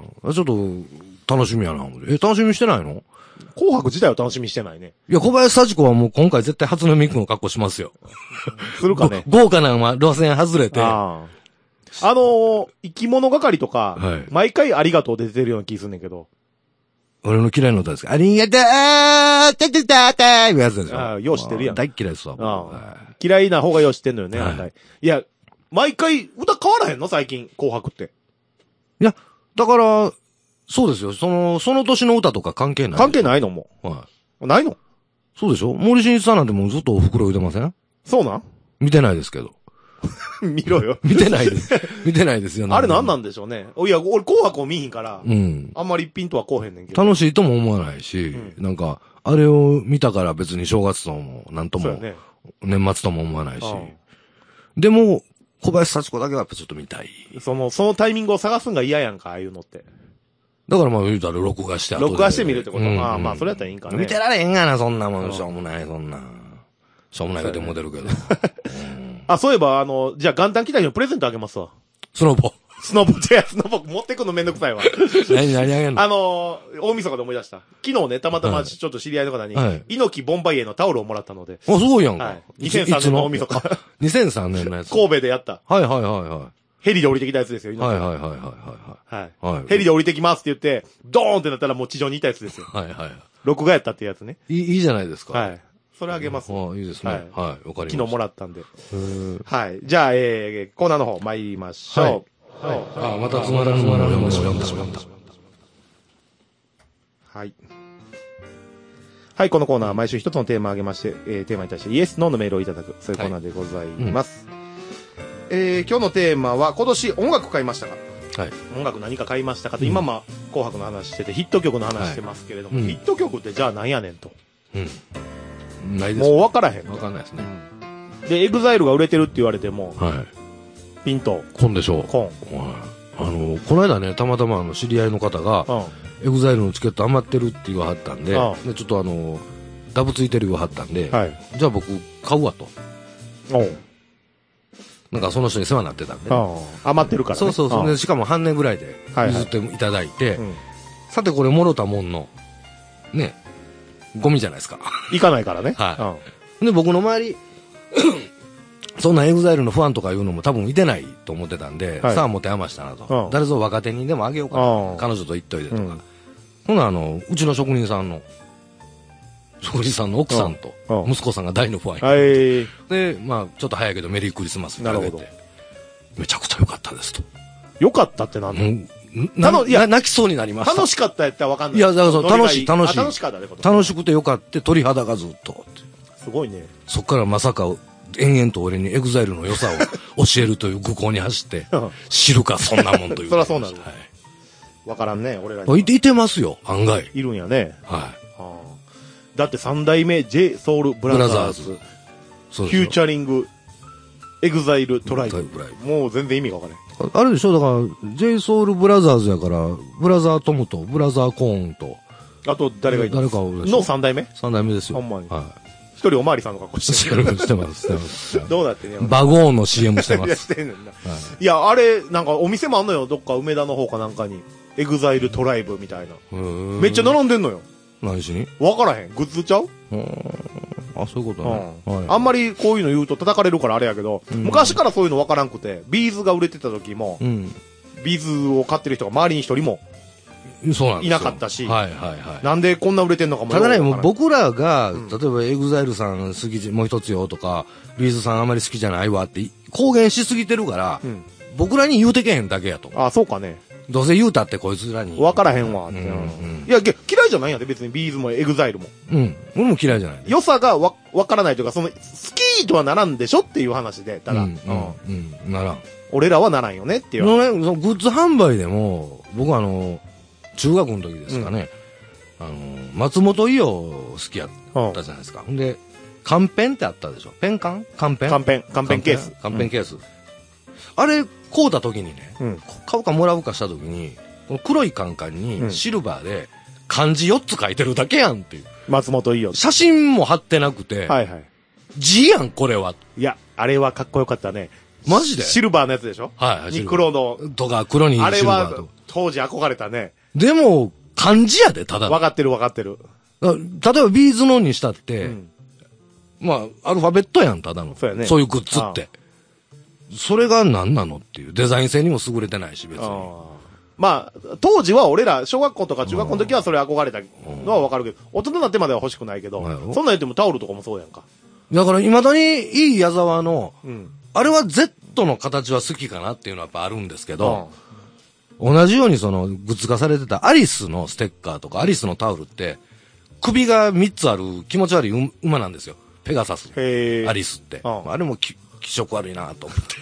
うん。ちょっと、楽しみやな、え、楽しみしてないの？ 紅白自体は楽しみしてないね。 いや、小林幸子はもう今回絶対初音ミクの格好しますよ。 するかね。 豪華な路線外れて。 ああ。あのー、生き物係とか、はい、毎回ありがとう出てるような気すんねんけど。 俺の嫌いな歌ですか？ありがとうーててたたーいうやつでしょ。 ああ、よう知ってるやん。 大嫌いですわ。 ああ、嫌いな方がよう知ってんのよね、はい、いや、毎回歌変わらへんの最近、紅白って。 いや、だから、そうですよ。その、その年の歌とか関係ない。 関係ないのも。はい。ないの？ そうでしょ？森進一さんなんてもうずっとお袋言うてません？ そうなん？ 見てないですけど。 見ろよ。 見てないです。見てないですよ。 あれなんなんでしょうね。いや、俺紅白を見ひんから、うん。あんまりピンとはこうへんねんけど。 楽しいとも思わないし、うん、なんか、あれを見たから別に正月とも、なんとも、ね、年末とも思わないし。でも、小林幸子だけはやっぱちょっと見たい。 その、そのタイミングを探すんが嫌やんか、ああいうのって。 だからまあ言うたら録画して録画して見るってこと、うん、まあまあ、それやったらいいんかね。 見てられへんがな、そんなもん。しょうもない、そんな。しょうもないことモデルけど。 あ、そういえば、あの、じゃあ元旦来た日のプレゼントあげますわ。 スノボ。 スノボ、じゃあスノボ持ってくのめんどくさいわ。 何、何あげんの？ あの、大晦日で思い出した。昨日ね、たまたまちょっと知り合いの方に、はい、猪木ボンバイエのタオルをもらったので。 あ、すごいやんか。はい、 にせんさんねんの大晦日。 にせんさんねんのやつ。 神戸でやった。 はいはいはいはい。 ヘリで降りてきたやつですよ、猪木。はいはいはいはいはい。 はい。ヘリで降りてきますって言って、ドーンってなったらもう地上にいたやつですよ。 はいはい。 録画やったってやつね。 いい、いいじゃないですか。 はい。それあげます。 ああ、いいですね。はい。はい、わかりました。 昨日もらったんで。はい。じゃあ、えー、コーナーの方参りましょう。 はい。ああ、またつまらぬものを読んでしまったしまった。 はい。はい、このコーナーは毎週一つのテーマを挙げまして、えー、テーマに対してイエス、ノーのメールをいただく、そういうコーナーでございます。はい、うん、えー、今日のテーマは、今年音楽買いましたか？はい。音楽何か買いましたかと、うん、今まあ、紅白の話してて、ヒット曲の話してますけれども、はい、ヒット曲ってじゃあ何やねんと。うん。 ないです。 もう分からへん。 分かんないですね。 うん、で、エグザイルが売れてるって言われても、はい。ピンと。 コンでしょう。 コン。 はい。あの、この間ね、たまたまあの、知り合いの方が、うん、エグザイルのチケット余ってるって言わはったんで、うん、でちょっとあの、ダブついてる言わはったんで、はい、じゃあ僕、買うわと。おう。なんかその人に世話になってたんで、ね。 余ってるから、ね。 そうそうそう。でしかも半年ぐらいで譲っていただいて、はいはい、うん、さてこれもろたもんの、ね、ゴミじゃないですか。 行かないからね。 はい。うん、で、僕の周り、そんなエグザイルのファンとかいうのも多分いてないと思ってたんで、はい、さあ持て余したなと。うん、誰ぞ若手にでもあげようかな。彼女と言っといてとか。うん、ほな、あの、うちの職人さんの、職人さんの奥さんと、息子さんが大のファンやって、で、まあ、ちょっと早いけどメリークリスマスにあげて、めちゃくちゃ良かったですと。 良かったってなんだ、うんなのいや泣きそうになりました。 楽しかったやったらわかんない。 いや、だからそう、楽しい、楽しい。 楽しかったね、 楽しくてよかった、鳥肌がずっと。 すごいね。 そっからまさか、延々と俺にエグザイルの良さを教えるという愚行に走って、知るか、そんなもんという。 そりゃそうなんだ。わからんね、俺らに。いて、いてますよ、案外。 いるんやね。 はい。 だって三代目 J ソウルブラザーズ。フューチャリング、エグザイルトライブ。もう全然意味がわからない。 あれでしょだから、ジェイソウルブラザーズやから、ブラザートムと、ブラザーコーンと。 あと、誰がいる誰かの三代目三代目ですよ。 ほんまに。 はい。 一人おまわりさんの格好してる。 してます、してます。 どうなってね。 バゴーンの シーエム してます。 いや、してんねんな。いや、あれ、なんかお店もあんのよ。どっか梅田の方かなんかに。 エグザイルトライブみたいな。めっちゃ並んでんのよ。 何しに？ わからへん。グッズちゃう？ あ、そういうことね、 うんはい。あんまりこういうの言うと叩かれるからあれやけど、うん、昔からそういうのわからんくて、ビーズが売れてた時も、うん、ビーズを買ってる人が周りに一人もいなかったし、 はいはいはい。 なんでこんな売れてんのかも。 ただね、もう僕らが、うん、例えばエグザイルさん好きもう一つよとか、ビーズさんあまり好きじゃないわって公言しすぎてるから、うん、僕らに言うてけへんだけやと。 あ、そうかね。 どうせ言うたってこいつらに。 わからへんわって、うんうん。いや、嫌いじゃないんやで、別にビーズもエグザイルも。 うん。俺も嫌いじゃない。 良さがわ、わからないというか、その、好きとはならんでしょっていう話で、ただ。うん。 うん。うん、ならん。 俺らはならんよねっていう。 のね、そのグッズ販売でも、僕はあの、中学の時ですかね、うん、あの、松本伊代好きやったじゃないですか。ほ、うんで、カンペンってあったでしょ。ペンカンカンペンカンペン、カンペンケース。 カンペンケース。うん、あれ、買うた時にね、うん、買うかもらうかした時に、この黒いカンカンにシルバーで漢字よっつ書いてるだけやんっていう。 松本伊代。 写真も貼ってなくて、はいはい。字やん、これは。 いや、あれはかっこよかったね。 マジでシルバーのやつでしょ？ はい、 に黒の。 とか、黒にシルバーと。 あれは、当時憧れたね。 でも、漢字やで、ただ。 わかってるわかってる。 例えばビーズのにしたって、うん、まあ、アルファベットやん、ただの。そうやね。そういうグッズって。それが何なのっていう。デザイン性にも優れてないし、別に。 まあ、当時は俺ら、小学校とか中学校の時はそれ憧れたのはわかるけど、大人になってまでは欲しくないけど、そんなん言ってもタオルとかもそうやんか。 だから、未だにいい矢沢の、うん、あれは Z の形は好きかなっていうのはやっぱあるんですけど、うん、同じようにその、グッズ化されてたアリスのステッカーとか、アリスのタオルって、首がみっつある気持ち悪い馬なんですよ。ペガサス。アリスって。うん、あれもき気色悪いなと思って。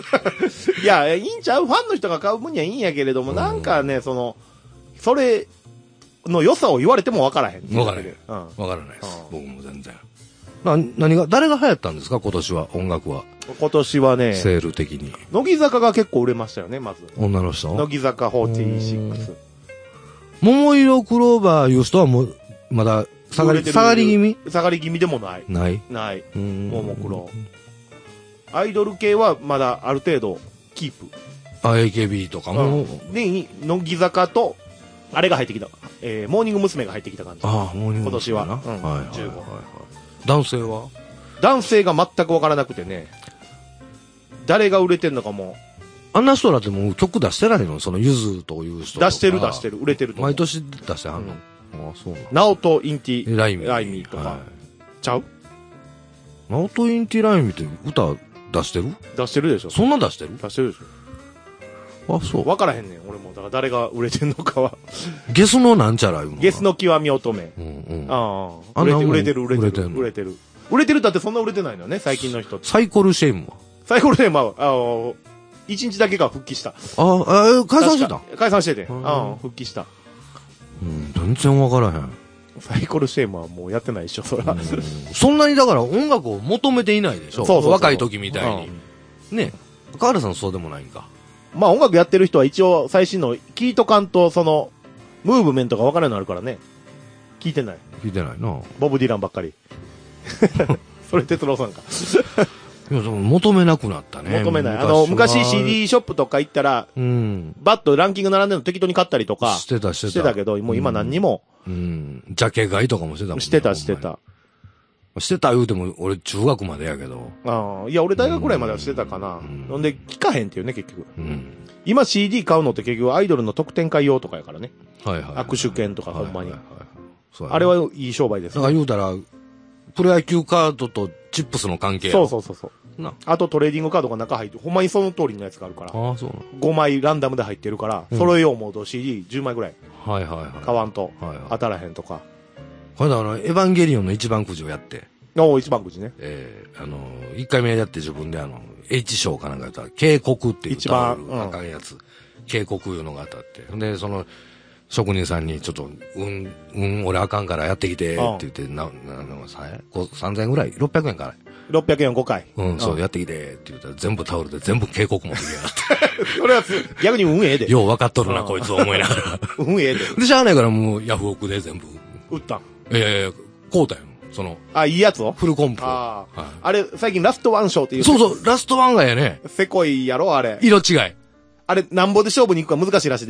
いや、いいんちゃう？ファンの人が買う分にはいいんやけれども、うん、なんかね、その、それの良さを言われても分からへん。 分からへん。分からないです。僕も全然。な、何が、誰が流行ったんですか今年は、音楽は。 今年はね、 セール的に。 乃木坂が結構売れましたよね、まず。 女の人？ 乃木坂フォーティーシックス。 桃色クローバーいう人はもう、まだ、下がり、下がり気味？ 下がり気味でもない。 ない？ ない。ももクロ。アイドル系はまだある程度、キープ。 あ、エーケービー とかも。 で、乃木坂と、あれが入ってきた。えー、モーニング娘。が入ってきた感じ。 ああ、モーニング娘。 今年は。うん。はい。じゅうご。 男性は？ 男性が全く分からなくてね、誰が売れてんのかも。 あんな人らってもう曲出してないの？そのゆずという人とか。 出してる出してる。売れてると。 毎年出してはんの？うん、ああ、そうなの。 ナオトインティライミライミとか、はい、ちゃう？ ナオトインティライミって歌出してる？ 出してるでしょ。 そんな出してる？ 出してるでしょ。あ、そう。 分からへんねん、俺も。だから誰が売れてんのかは。 ゲスのなんちゃらいうの？ ゲスの極み乙女。うんうん。ああ。売れてる売れてる売れてる。売れてる。売れてるだってそんな売れてないのよね、最近の人って。 サイコルシェイムは？ サイコルシェイムは、ああ、一日だけが復帰した。 ああ、解散してた？ 解散してて。ああ、復帰した。 うん、全然分からへん。 サイコルシェイムはもうやってないでしょ、そら。 そんなにだから音楽を求めていないでしょ。そうそうそう。若い時みたいに。うん、ね。河原さんそうでもないんか。 まあ音楽やってる人は一応最新の聞いとかんと、その、ムーブメントが分からないのあるからね。聞いてない。 聞いてないな。 ボブ・ディランばっかり。それ哲郎さんか。 いや、求めなくなったね。 求めない。あの、昔 シーディー ショップとか行ったら、うん、バッとランキング並んでるの適当に買ったりとか。 してた、してた。 してたけど、もう今何にも。 うん。うん、ジャケ買いとかもしてたもんね。 してた、してた。 してた言うても、俺中学までやけど。 ああ、いや、俺大学ぐらいまではしてたかな。ほ、うんで、聞かへんっていうね、結局。うん。今 シーディー 買うのって結局アイドルの特典会用とかやからね。はいはい。握手券とかほんまに。あれはいい商売です、 ね。だから言うたら、プロ野球カードとチップスの関係。 そうそうそうそう。な。あとトレーディングカードが中入って、ほんまにその通りのやつがあるから。ああ、そうなの。ごまいランダムで入ってるから、うん、揃えよう思うと シーディーじゅうまいぐらい。はいはいはい。買わんと、はいはい、当たらへんとか。 これだ、あの、エヴァンゲリオンの一番くじをやって。 おお、一番くじね。 ええー、あの、一回目やって自分であの、H 賞かなんかやったら、警告っていう一番、うん、あかんやつ。警告いうのが当たって。で、その、職人さんにちょっと、うん、うん、俺あかんからやってきて、って言って、な、な、な、さんぜんえんぐらい ?ろっぴゃくえんから。 ろっぴゃくえんごかい。 うん、そう、やってきて、って言ったら全部タオルで全部警告持ってきやがって。 それは、逆に運ええで。 よう分かっとるな、こいつ思いながら。 運ええで。 で、しゃあないからもうヤフオクで全部。 売ったんええ、こうたよ。その。 あ、いいやつをフルコンプ。 ああ、はい。あれ、最近ラストワン賞っていう。 そうそう、ラストワンがやね。 せこいやろ、あれ。 色違い。 あれ、なんぼで勝負に行くか難しいらしいで。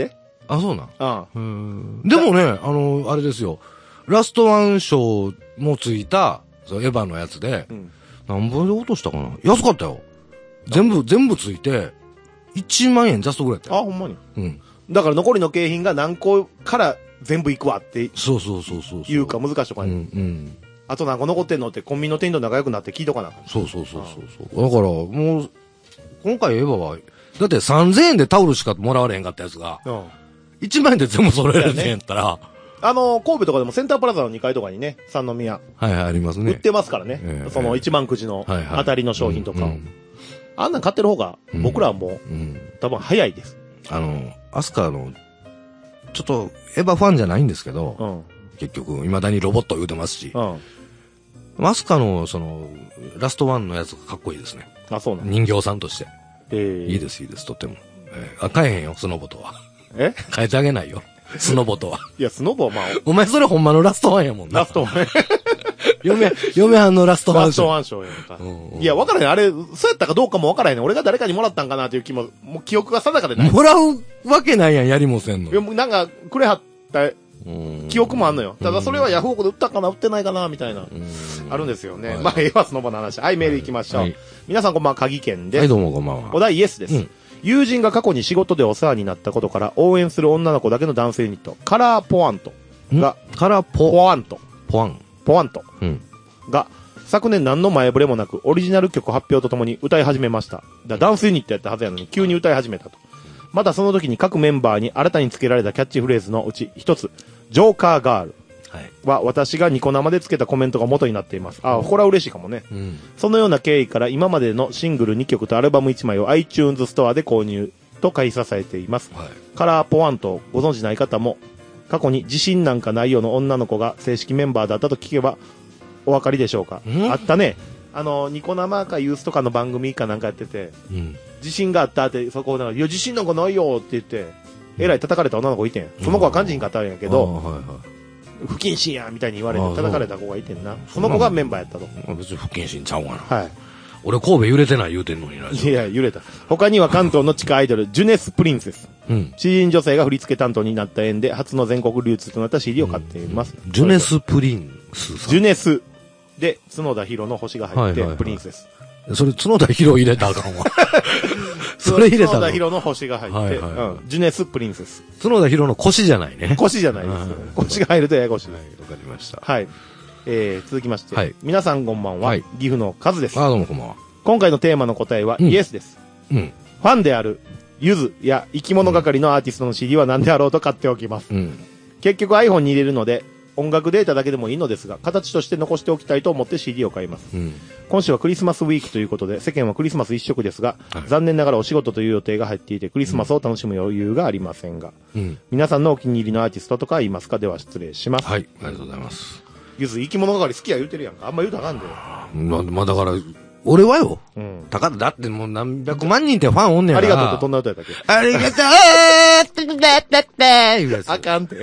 あ、そうなん。ああ。でもね、あの、あれですよ。ラストワン賞もついた、そうエヴァのやつで、うん、何本で落としたかな安かったよ。全部、全部ついて、いちまんえんジャストぐらいやったよ。 あ、ほんまに。うん。だから残りの景品が何個から全部いくわって。 そうそうそうそう。 言うか難しいとかね。うん、うん。あと何個残ってんのってコンビニの店員と仲良くなって聞いとかな。 そうそうそうそうそう。だから、もう、今回エヴァは、だってさんぜんえんでタオルしかもらわれへんかったやつが、うん、いちまんえんで全部揃えられてんやったら、ね、 あの、神戸とかでもセンタープラザのにかいとかにね、三宮。 はいはい、ありますね。 売ってますからね。えー、そのいちまんくじの当たりの商品とかを。はいはい、うんうん、あんなん買ってる方が、僕らはもう、うん、多分早いです。 あの、アスカの、ちょっと、エヴァファンじゃないんですけど、うん、結局、未だにロボット言うてますし、うん、アスカの、その、ラストワンのやつがかっこいいですね。 あ、そうなの？ 人形さんとして。えー、いいです、いいです、とっても。えー、あ、買えへんよ、スノボとは。 え変えてあげないよ。スノボとは。 いや、スノボはまあ。 お前それほんまのラストワンやもんな。 ラストワン。 嫁、嫁はんのラストワン。 ラストワン賞やんか。いや、わからへん。あれ、そうやったかどうかもわからへん。俺が誰かにもらったんかなっていう気も、もう記憶が定かでない。 もらうわけないやん、やりもせんの。 いや、なんか、くれはった記憶もあんのよ。ただそれはヤフオクで売ったかな、売ってないかな、みたいな。あるんですよね。まあ、ええわ、スノボの話。はい、メール行きましょう。皆さんこんばんは、鍵県です。 はい、どうもこんばんは。 お題イエスです。友人が過去に仕事でお世話になったことから応援する女の子だけの男性ユニット、カラーポワントが、 カラーポ、 ポワント。 ポワン。 ポワント。うん。が、昨年何の前触れもなく、オリジナル曲発表とともに歌い始めました。だダンスユニットやったはずやのに、急に歌い始めたと。またその時に各メンバーに新たに付けられたキャッチフレーズのうち一つ、ジョーカーガール。は私がニコ生でつけたコメントが元になっています。あ、これは嬉しいかもね、うん。そのような経緯から今までのシングルにきょくとアルバムいちまいを iTunes ストアで購入と買い支えています。はい、カラーポワントをご存知ない方も、過去に自信なんかないような女の子が正式メンバーだったと聞けばお分かりでしょうか。あったね。あの、ニコ生かユースとかの番組かなんかやってて、うん、自信があったって、そこをなんか、いや、自信なんかないよって言って、えらい叩かれた女の子いてん。その子は感じひんかったんやけど、はいはい、不謹慎やみたいに言われて叩かれた子がいてんな。その子がメンバーやったと。 別に不謹慎ちゃうわな。はい。俺神戸揺れてない言うてんのにな。 いや、揺れた。他には関東の地下アイドル、ジュネスプリンセス。うん。知人女性が振り付け担当になった縁で、初の全国流通となった シーディー を買っています。 うん、ジュネスプリンスさん。 ジュネス。で、角田博の星が入って、はいはいはい、プリンセス。 それ、角田博入れたらあかんわ。それ入れたの。 角田博の星が入って、はいはいはい、うん。ジュネスプリンセス。 角田博の腰じゃないね。 腰じゃないです。腰が入るとややこしい。 はい、わかりました。 はい。えー、続きまして。はい。皆さんこんばんは。はい。岐阜のカズです。 あ、どうもこんばんは。 今回のテーマの答えは、うん、イエスです。うん。ファンである、ゆずや生き物係のアーティストの シーディー は何であろうと買っておきます。うん。結局 iPhone に入れるので、音楽データだけでもいいのですが、形として残しておきたいと思って シーディー を買います。うん、今週はクリスマスウィークということで、世間はクリスマス一色ですが、はい、残念ながらお仕事という予定が入っていて、クリスマスを楽しむ余裕がありませんが、うん、皆さんのお気に入りのアーティストとか言いますか？では失礼します。 はい、ありがとうございます。 ゆず、生き物係好きや言うてるやんか。あんま言うたらあかんで。 ま、まあ、だから、俺はよ。うん。高田だってもう何百万人ってファンおんねんから。 ありがとうってどんな歌やったっけ？ ありがとうーあかんて。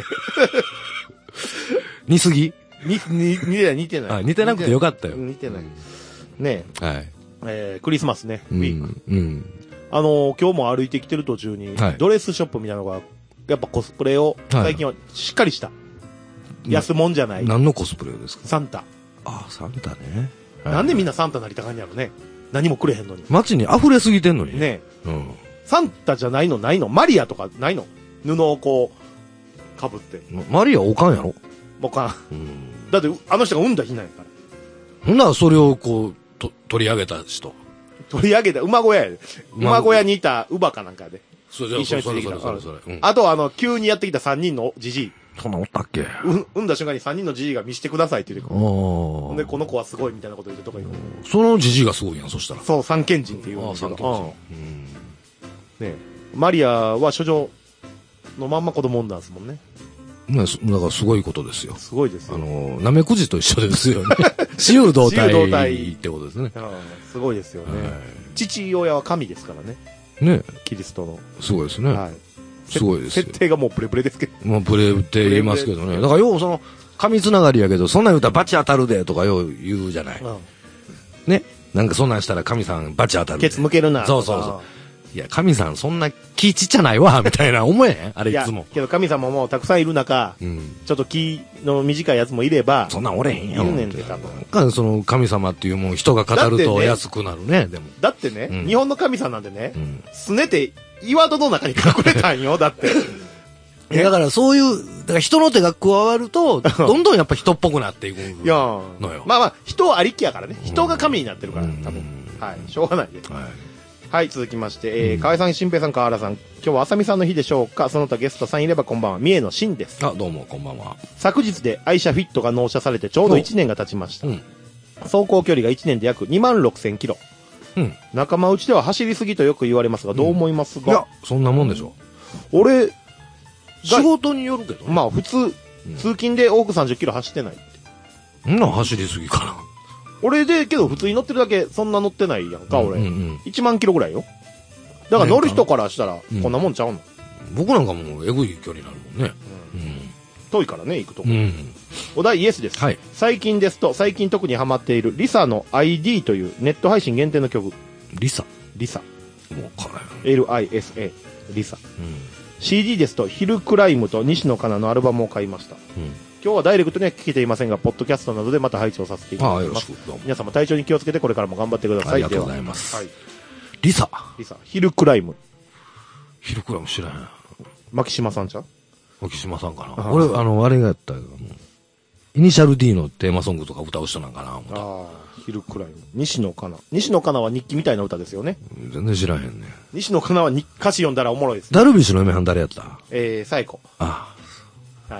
似すぎ？ 似、似、似てない、似てない。 あ、似てなくてよかったよ。 似てない。ねえ。はい。えー、クリスマスね、 ウィーク。うん。 あのー、今日も歩いてきてる途中に、ドレスショップみたいなのが、やっぱコスプレを、最近はしっかりした。安もんじゃない。 何のコスプレですか？ サンタ。 ああ、サンタね。 なんでみんなサンタなりたがんやろね。何もくれへんのに。 街に溢れすぎてんのに。 ねえ。うん。サンタじゃないのないの？マリアとかないの？布をこう、被って。 マリアおかんやろ？ おかん。うん。だって、あの人が産んだ日なんやから。 ほんならそれをこう、と、取り上げた人。 取り上げた、馬小屋やで。馬小屋にいた乳母かなんかで。 そうそうそう。一緒についてきた。 あとあの、急にやってきた三人のじじい。 そんなおったっけ？ う、産んだ瞬間に三人のじじいが見してくださいって言ってくる。ほんで、この子はすごいみたいなこと言ってとか言う。 そのじじいがすごいやん、そしたら。 そう、三賢人っていうんだけど。ああ、三賢人。うん。ねえ。マリアは処女のまんま子供産んだんですもんね。 まあ、だからすごいことですよ。 すごいですよ。 あの、ナメクジと一緒ですよね。雌雄同体。雌雄同体ってことですね。 すごいですよね。父親は神ですからね。 ね。 キリストの。 すごいですね。はい。すごいですよ。 設定がもうブレブレですけど。 もうブレって言いますけどね。だからようその、神つながりやけど、そんなん言うたらバチ当たるでとかよう言うじゃない。ね。なんかそんなんしたら神さんバチ当たる。 ケツ向けるな。 そうそうそう。 いや、神さんそんな気ちっちゃないわ、みたいな思えへんあれいつも。 いや、けど神様もたくさんいる中、うん、ちょっと気の短いやつもいれば、 そんなんおれへんよ。 いるねんって多分。 その神様っていうもん人が語ると安くなるね、でも。 だってね、うん、日本の神さんなんでね、うん、すねて岩戸の中に隠れたんよ、だって。 だからそういう、だから人の手が加わると、どんどんやっぱ人っぽくなっていくのよ。いやまあまあ、人ありきやからね。人が神になってるから、多分。はい。しょうがないです。はいはい、続きまして、えー、河合さん、新平さん、河原さん、今日は浅見さんの日でしょうか。その他ゲストさんいればこんばんは。三重の真です。 あ、どうも、こんばんは。 昨日で愛車フィットが納車されてちょうどいちねんが経ちました。うん、走行距離がいちねんで約にまんろくせんキロ。うん。仲間内では走りすぎとよく言われますが、どう思いますか？ いや、そんなもんでしょ。 俺、 仕事によるけど、 ね。まあ、普通、うん、通勤で多くさんじゅっキロ走ってないって。 んな走りすぎかな。 俺で、けど普通に乗ってるだけ、そんな乗ってないやんか、俺。うんうんうん、いちまんキロぐらいよ。だから乗る人からしたら、こんなもんちゃうの、うん、 僕なんかもう、えぐい距離になるもんね。うん。うん、 遠いからね、行くとこ。うん、お題イエスです。はい。最近ですと、最近特にハマっている、リサの アイディー というネット配信限定の曲。 リサリサ。 もうからよ。 エルアイエスエー。リサ。うん。シーディー ですと、ヒルクライムと西野カナのアルバムを買いました。うん。今日はダイレクトには聞けていませんが、ポッドキャストなどでまた配置をさせていただきます。皆様体調に気をつけてこれからも頑張ってください。ありがとうございます。はい。リサ。 リサ。ヒルクライム。 ヒルクライム知らへん。 牧島さんちゃう？ 牧島さんかな。俺、あの、あれがやったけど、イニシャル D のテーマソングとか歌う人なんかな。ああ、ヒルクライム。西野カナ。西野カナは日記みたいな歌ですよね。 全然知らへんね。 西野カナは歌詞読んだらおもろいです、 ね。ダルビッシュの嫁はん誰やった？ えー、サイコ。 ああ。はい。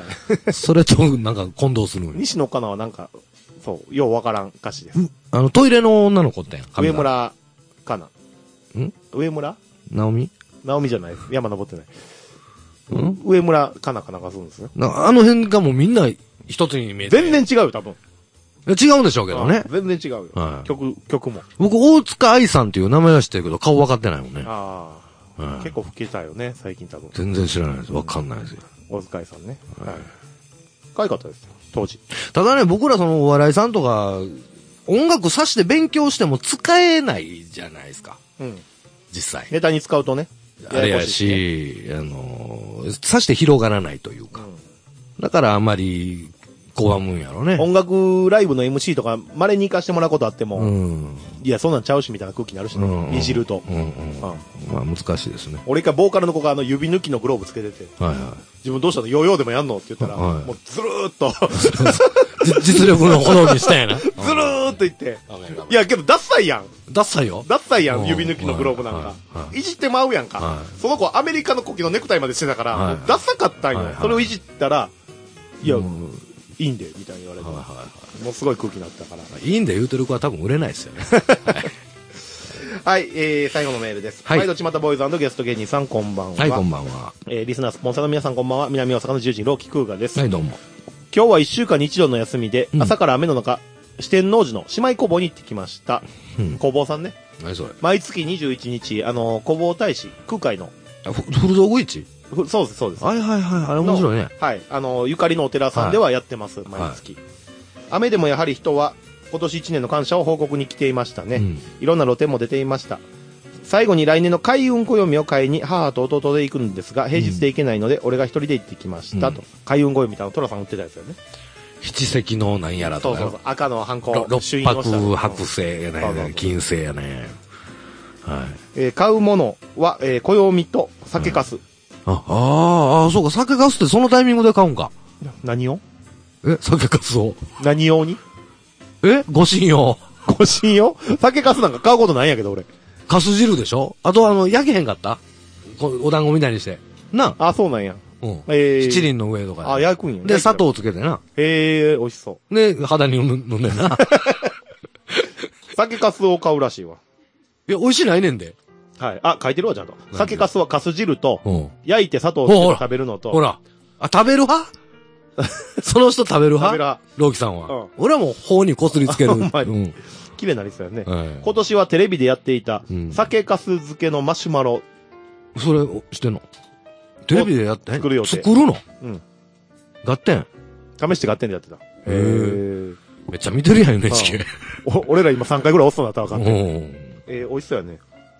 それと、なんか混同する。 西野カナはなんか、そう、ようわからん歌詞です。 あの、トイレの女の子ってん。 上村カナ。 ん上村直美直美じゃないです。山登ってない。ん上村かなかなんかするんですね。 あの辺がもうみんな一つに見えて。 全然違うよ、多分。 違うんでしょうけどね。 全然違うよ。はい、曲、曲も。 僕、大塚愛さんっていう名前は知ってるけど、顔分かってないもんね。 ああ、はい。結構老けたよね、最近多分。 全然知らないです。分かんないですよ。 大塚愛さんね。はい。可愛かったですよ、当時。 ただね、僕らそのお笑いさんとか、音楽さして勉強しても使えないじゃないですか。うん。実際。 ネタに使うとね。 あれやし、あの、さして広がらないというか。うん、だからあんまり、拒むんやろね。 音楽ライブの エムシー とか、稀に行かしてもらうことあっても、うん、いや、そんなんちゃうしみたいな空気になるしね。うんうん、いじると。うんうんうん、 まあ難しいですね。 俺一回ボーカルの子があの指抜きのグローブつけてて、はいはい、自分どうしたのヨーヨーでもやんのって言ったら、はい、もうずるーっと。 実力のほどにしたんやな。ずるーっと言って。いや、けど、ダッサイやん。 ダッサイよ。 ダッサイやん、指抜きのグローブなんか。はいはい、いじってまうやんか、はい。その子アメリカの国旗のネクタイまでしてたから、はいはい、ダッサかったんよ、はいはい。それをいじったら、いや、うんいいんで、みたいに言われて、はいはいはい、もうすごい空気になったから。 いいんで言うてる子は多分売れないですよね。 はい、はい、えー、最後のメールです。はい。毎度ちまたボーイズ&ゲスト芸人さんこんばんは。 はい、こんばんは。 えー、リスナースポンサーの皆さんこんばんは。南大阪のじゅうじローキクーガです。 はい、どうも。 今日はいっしゅうかんに一度の休みで、うん、朝から雨の中、四天王寺の姉妹工房に行ってきました。うん、工房さんね。 何それ。 毎月にじゅういちにち、あの、工房大使、空海の。 あ、古道具市そうです、そうです。 はいはいはい。あれ面白いね。 はい。あの、ゆかりのお寺さんではやってます、はい、毎月、はい。雨でもやはり人は、今年いちねんの感謝を報告に来ていましたね。うん、いろんな露店も出ていました。最後に来年の開運暦を買いに母と弟で行くんですが、平日で行けないので、俺が一人で行ってきましたと。うん、開運暦みたいなのトラさん売ってたやつよね。 七石のなんやらとか。 そうそうそう。赤のハンコ。 六白白星やね。金星やね。はい。 えー、買うものは、えー、暦と酒粕。はい、 ああ、ああ、そうか、酒粕ってそのタイミングで買うんか。 何をえ、酒粕を何用にえご神用。 ご神用酒粕なんか買うことないんやけど、俺。 粕汁でしょあとあの、焼けへんかったお団子みたいにして。なあ、そうなんや。 うん。えー、七輪の上とか。 あ、焼くんや。 で、砂糖つけてな。 へえー、美味しそう。で、肌に飲んでんな。 酒粕を買うらしいわ。 いや、美味しないねんで。 はい。あ、書いてるわ、ちゃんと。酒粕は粕汁と、焼いて砂糖をつけて食べるのと。 ほら。あ、食べる派その人食べる派食べる派。 ローキさんは。うん、俺はもう頬にこすりつける。うん。 綺麗になりそうやね、はい。今年はテレビでやっていた、うん、酒粕漬けのマシュマロ。 それ、してんのテレビでやって作るよ。 作るのうん。合点試して合点でやってた。へえ。 めっちゃ見てるやん、エヌエイチケー。 お俺ら今さんかいぐらい押すのだったらわかんない。えー、美味しそうやね。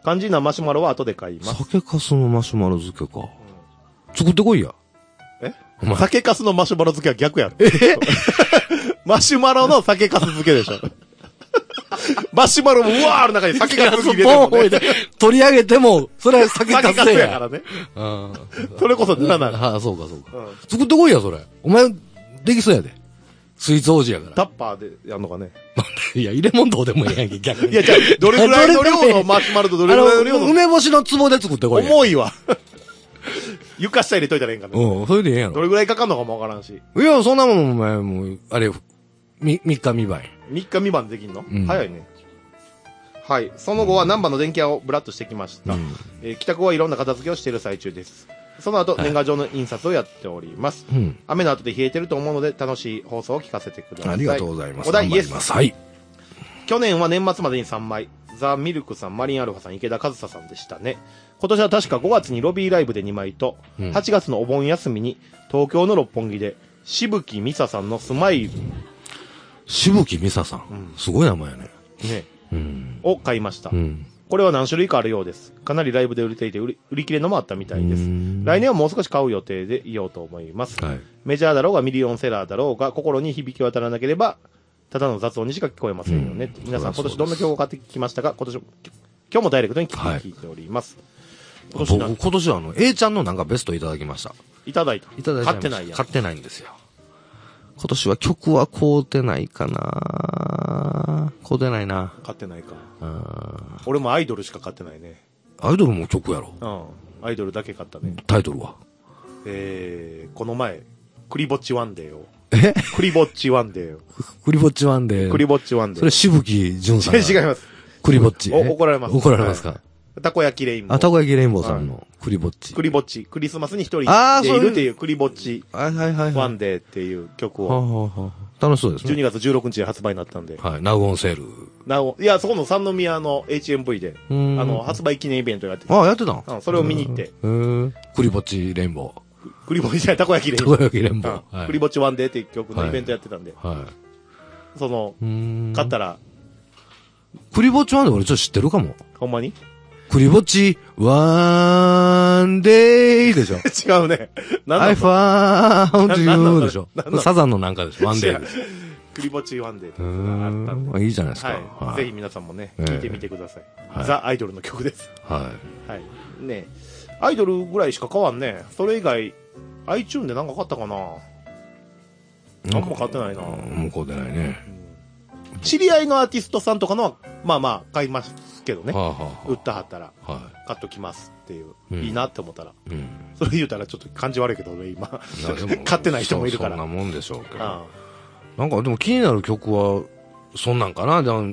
肝心なマシュマロは後で買います。 酒粕のマシュマロ漬けか。うん、作ってこいや。 え酒粕のマシュマロ漬けは逆やろ。えマシュマロの酒粕漬けでしょ。マシュマロもうわーある中に酒粕入れてもね。 取り上げても、それは酒粕や。酒粕やからね。うん。それこそななの。 ああ、そうかそうか、うん。作ってこいや、それ。お前、できそうやで。スイーツ王子やから。 タッパーでやんのかね。 いや、入れ物どうでもいいやんけ、逆に。 いや、じゃあ、どれぐらいの量のマシュマロとどれぐらいの量の。 梅干しの壺で作ってこいや。 重いわ。床下入れといたらええんかね。 うん、それでええやろ。 どれぐらいかかんのかもわからんし。 いや、そんなもん、お前、もう、あれ、み、三日三晩。 三日三晩できんの、うん、早いね。はい。その後は、難波の電気屋をブラッとしてきました。うん、えー、帰宅はいろんな片付けをしている最中です。その後、年賀状の印刷をやっております。はい、雨の後で冷えてると思うので、楽しい放送を聞かせてください。 ありがとうございます。 お題イエス。 はい。 去年は年末までにさんまい。ザ・ミルクさん、マリンアルファさん、池田和沙さんでしたね。今年は確かごがつにロビーライブでにまいと、うん、はちがつのお盆休みに東京の六本木で、しぶきみささんのスマイル。 しぶきみささん、うん。すごい名前やね。 ね。うん、を買いました。うん、これは何種類かあるようです。かなりライブで売れていて売り、売り切れのもあったみたいです。来年はもう少し買う予定でいようと思います。はい、メジャーだろうがミリオンセラーだろうが、心に響き渡らなければ、ただの雑音にしか聞こえませんよね。うん、皆さん今年どんな曲を買ってきましたか？今年も、今日もダイレクトに聞いております。 はい、今年今年はあの、A ちゃんのなんかベストいただきました。 いただいた。 いただいた。 買ってないや。 買ってないんですよ。今年は曲は買うてないかな買うてないな。 買ってないか。俺もアイドルしか買ってないね。 アイドルも曲やろ。 うん。アイドルだけ買ったね。 タイトルはえー、この前、クリぼっちワンデーを。 えクリぼっちワンデーを。 クリぼっちワンデー。 クリぼっちワンデー。 それ、しぶきじゅんさん。 違います。 クリぼっち。 お、怒られます。 怒られますか、はい、 たこ焼きレインボー。 あ、たこ焼きレインボーさんのクリぼっち。 クリぼっち。クリスマスに一人でいるっていうクリぼっち。 はいはいはい。 ワンデーっていう曲を。 ははは楽しそうですね。 じゅうにがつじゅうろくにちで発売になったんで。 はい。ナウオンセール。 ナウオン。いや、そこの三宮の エイチエムブイ で、あの、発売記念イベントやってた。あ、やってたうん、それを見に行って。へー。クリぼっちレインボー。 クリぼっちじゃない、たこ焼きレインボー。 たこ焼きレインボー。 はい、クリぼっちワンデーっていう曲のイベントやってたんで。はい。はい、その、買ったら。 クリぼっちワンデー俺ちょっと知ってるかも。 ほんまにクリぼっちワンデーでしょ。 違うね。 I found you でしょ。サザンのなんかでしょ。ワンデーです。 クリぼっちワンデーっていうのがあったんで。 いいじゃないですか。 はい。ぜひ皆さんもね、聞いてみてください。ザ・アイドルの曲です。 はい。 はい。ねアイドルぐらいしか買わんね。それ以外、iTunes でなんか買ったかなあんま買ってないな。 もう買ってないね。 知り合いのアーティストさんとかのは、まあまあ買いますけどね。売ったはったら、買っときますっていう。いいなって思ったら。それ言うたらちょっと感じ悪いけどね、今。買ってない人もいるから。 そんなもんでしょうけど。なんかでも気になる曲は、そんなんかなだから、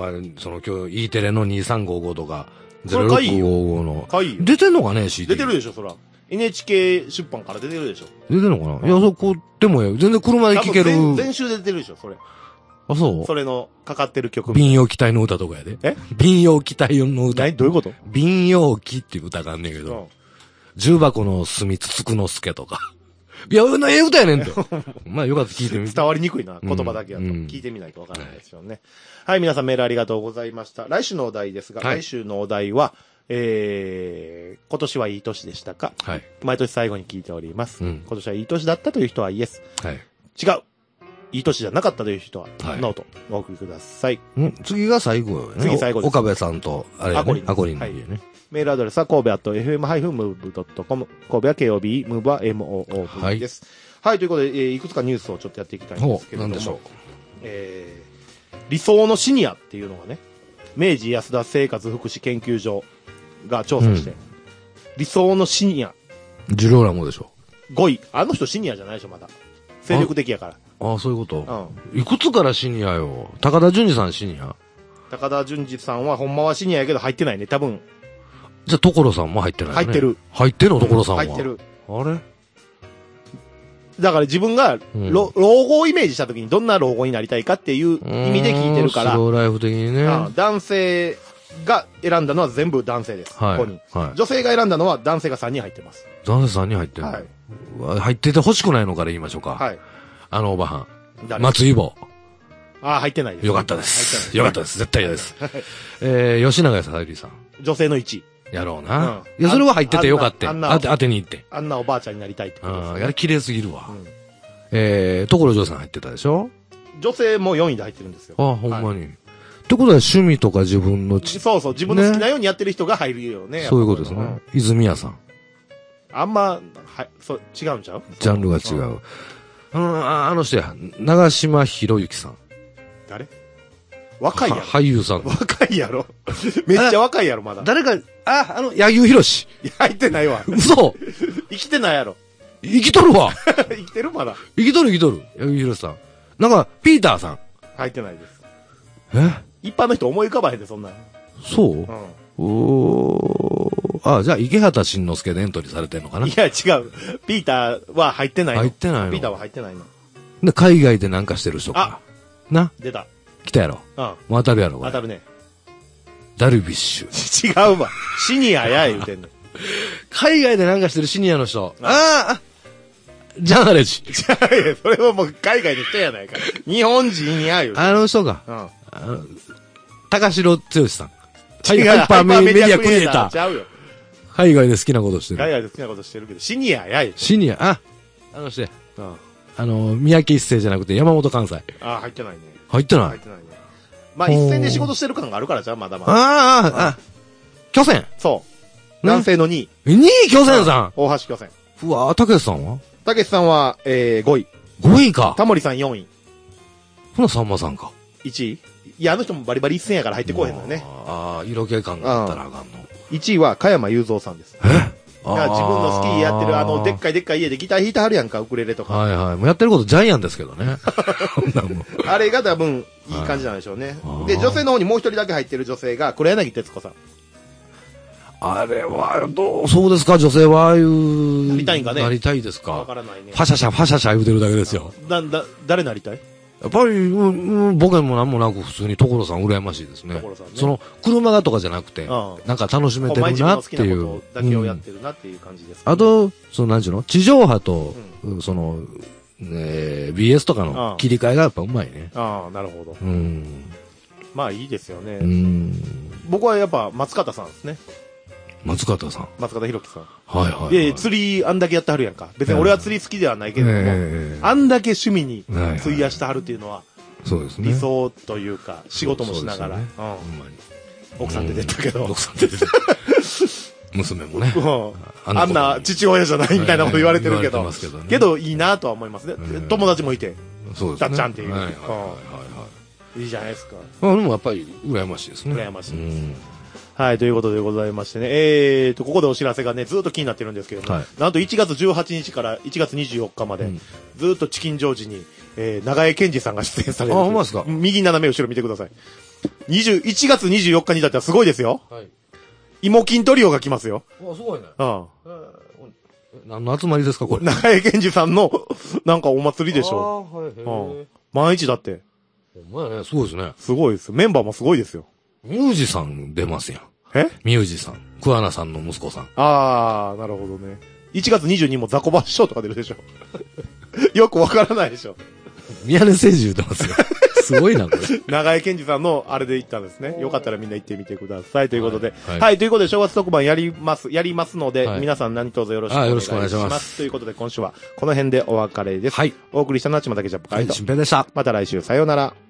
その今日 E テレのにさんごごとか、ゼロろくごごの。出てんのかね シーディー。 出てるでしょ、そら。エヌエイチケー 出版から出てるでしょ。 出てるのかないや、そこ、でも全然車で聴ける。 全集で出てるでしょ、それ。 あ、そうそれの、かかってる曲。 民謡期待の歌とかやで。 え民謡期待の歌。 何どういうこと民謡期っていう歌があんねんけど。うん、重箱の隅つつくのすけとか。いや、ええ歌やねんと。まあよかった聞いてみて。 伝わりにくいな、言葉だけやと。聞いてみないとわからないですよね。はい、皆さんメールありがとうございました。来週のお題ですが、来週のお題は、えー、今年はいい年でしたか、はい、毎年最後に聞いております、うん、今年はいい年だったという人はイエス、はい、違ういい年じゃなかったという人は、はい、ノートお送りください。 ん次が最後よね。 次最後です。 岡部さんとあれ、ね、アコリンアコリンの家ね、はい、 メールアドレスは神戸アット エフエム ハイフンムーブドットコム 神戸は ケーオービー ムーブは エムオーオーブイ です、はい、はい、ということで、えー、いくつかニュースをちょっとやっていきたいんですけれども、 何でしょう、 えー、理想のシニアっていうのがね、明治安田生活福祉研究所が調査して、うん、理想のシニア。 ジローラモでしょ。 ごい。あの人シニアじゃないでしょ、まだ。精力的やから。 ああ、そういうこと。うん。いくつからシニアよ。高田純次さんシニア。 高田純次さんはほんまはシニアやけど入ってないね、多分。 じゃあ、所さんも入ってない、ね、 入ってる。 入ってるの、所さんは。 入ってる。 あれだから自分が、うん、老後をイメージした時にどんな老後になりたいかっていう意味で聞いてるから。 スローライフ的にね。 男性が選んだのは全部男性です。はい、ここに、はい。女性が選んだのは男性がさんにん入ってます。 男性さんにん入ってる、はい、入ってて欲しくないのから言いましょうか。はい。あのおばはん。松井坊。 ああ、入ってないです。 よかったです。よかったです。絶対嫌です。えー、吉永さゆりさん。 女性のいちい。 やろうな。いや、それは入っててよかった。当て、当てに行って。 あんなおばあちゃんになりたいってことですね。 ああ、やり綺麗すぎるわ。えー、所ジョーさん入ってたでしょ？ 女性もよんいで入ってるんですよ。 ああ、ほんまに。ってことは趣味とか自分のち、そうそう、自分の好きなようにやってる人が入るよね。 そういうことですね。泉谷さん。 あんま、はい、そう、違うんちゃう？ ジャンルが違う。うん、あの人や、長島博之さん。 誰？若いやろ。 俳優さん。 若いやろ。めっちゃ若いやろ、まだ。 誰か、あ、あの、柳生博士。 いや、入ってないわ。 嘘生きてないやろ。 生きとるわ。 生きてるまだ。 生きとる生きとる。柳生博士さん。なんか、ピーターさん。 入ってないです。 え？ 一般の人思い浮かばへんで、そんな。 そう？うん。おー。あ、じゃあ、池畑慎之介でエントリーされてんのかな？ いや、違う。ピーターは入ってないの。 入ってないの。 ピーターは入ってないの。 で、海外でなんかしてる人か。な。 出た。 来たやろ。うん。もう当たるやろ、これ。 当たるね。 ダルビッシュ。 違うわ。シニアや、言うてんの。 海外でなんかしてるシニアの人。ああジャンアレジ。 じゃあ、それはもう海外の人やないか。日本人や、言うて。 あの人か。うん。高城剛さん。 違う。 ハイパーメディアクリエイター。 ちゃうよ。 海外で好きなことしてる。 海外で好きなことしてるけど、シニアや、 シニア、あ、あの人や。うん。あの、三宅一生じゃなくて山本関西。 あ、入ってないね。 入ってない？ 入ってないね。まあ、一線で仕事してる感があるからじゃあ、まだまだ。 ああ、ああ、巨泉。 そう。男性のにい。 にい巨泉さん。 大橋巨泉。 うわ、たけしさんは？ たけしさんは、えー、ごい。 ごいか。 タモリさんよんい。 ほな、さんまさんか。 いちい。いや、あの人もバリバリ一線やから入ってこへんのよね。 ああ、色気感があったらあかんの。 いちいは、加山雄三さんです。 え？ 自分のスキーやってる、あの、でっかいでっかい家でギター弾いてはるやんか、ウクレレとか。 はいはい。もうやってることジャイアンですけどね。 あれが多分、いい感じなんでしょうね。で、女性の方にもう一人だけ入ってる女性が、黒柳徹子さん。 あれは、どう、そうですか、女性はああいう。 なりたいんかね。 なりたいですか。 わからないね。 ファシャシャ、ファシャシャ言うてるだけですよ。 だ、だ、誰なりたい？ やっぱり、うん、僕もなんもなく普通に所さん羨ましいですね。所さんね。その、車がとかじゃなくて、なんか楽しめてるなっていう。 自分の好きなことだけをやってるなっていう感じです、ね。 あと、その、なんちゅうの地上波と、うん、その、えー、ビーエス とかの切り替えがやっぱうまいね。 ああ、なるほど。 うん。 まあいいですよね。 うん。 僕はやっぱ松方さんですね。 松方さん。 松方弘樹さん。 はいはい、はい。 で、釣りあんだけやってはるやんか。別に俺は釣り好きではないけれども、えー、あんだけ趣味に費やしてはるっていうのは、 そうですね。 理想というか、仕事もしながら。奥さん出てたけど。 奥さん出てた。娘もね。 あんな父親じゃないみたいなこと言われてるけど。けどいいなとは思いますね。友達もいて。 そうですね。 たっちゃんっていう。 はいはいはい。 いいじゃないですか。 でもやっぱり羨ましいですね。 羨ましいです。はい、ということでございましてね。えーと、ここでお知らせがね、ずっと気になってるんですけども、はい、なんといちがつじゅうはちにちからいちがつにじゅうよっかまで、うん、ずっとチキンジョージに、えー、長江健二さんが出演される。 あ、ほんまですか？ 右斜め後ろ見てください。にじゅういちがつにじゅうよっかにだったらすごいですよ。はい。芋筋トリオが来ますよ。 あ、すごいね。 うん。 何の集まりですか、これ。 長江健二さんの、なんかお祭りでしょ。あ、はい、うん。毎日だって。 ほんまやね、すごいですね。 すごいです。メンバーもすごいですよ。 ミュージさん出ますやん。 えミュージさん。桑名さんの息子さん。 あー、なるほどね。いちがつにじゅうににちもザコバ師匠とか出るでしょ。よくわからないでしょ。 宮根誠司言うてますよ。すごいな、これ。 長江健二さんのあれで行ったんですね。よかったらみんな行ってみてください。ということで。はい。はい、ということで、正月特番やります、やりますので、はい、皆さん何卒よろしくお願いします。よろしくお願いします。ということで、今週はこの辺でお別れです。はい。お送りしたのはちまたけちゃっぷかいと。 はい、しんぺいでした。 また来週、さようなら。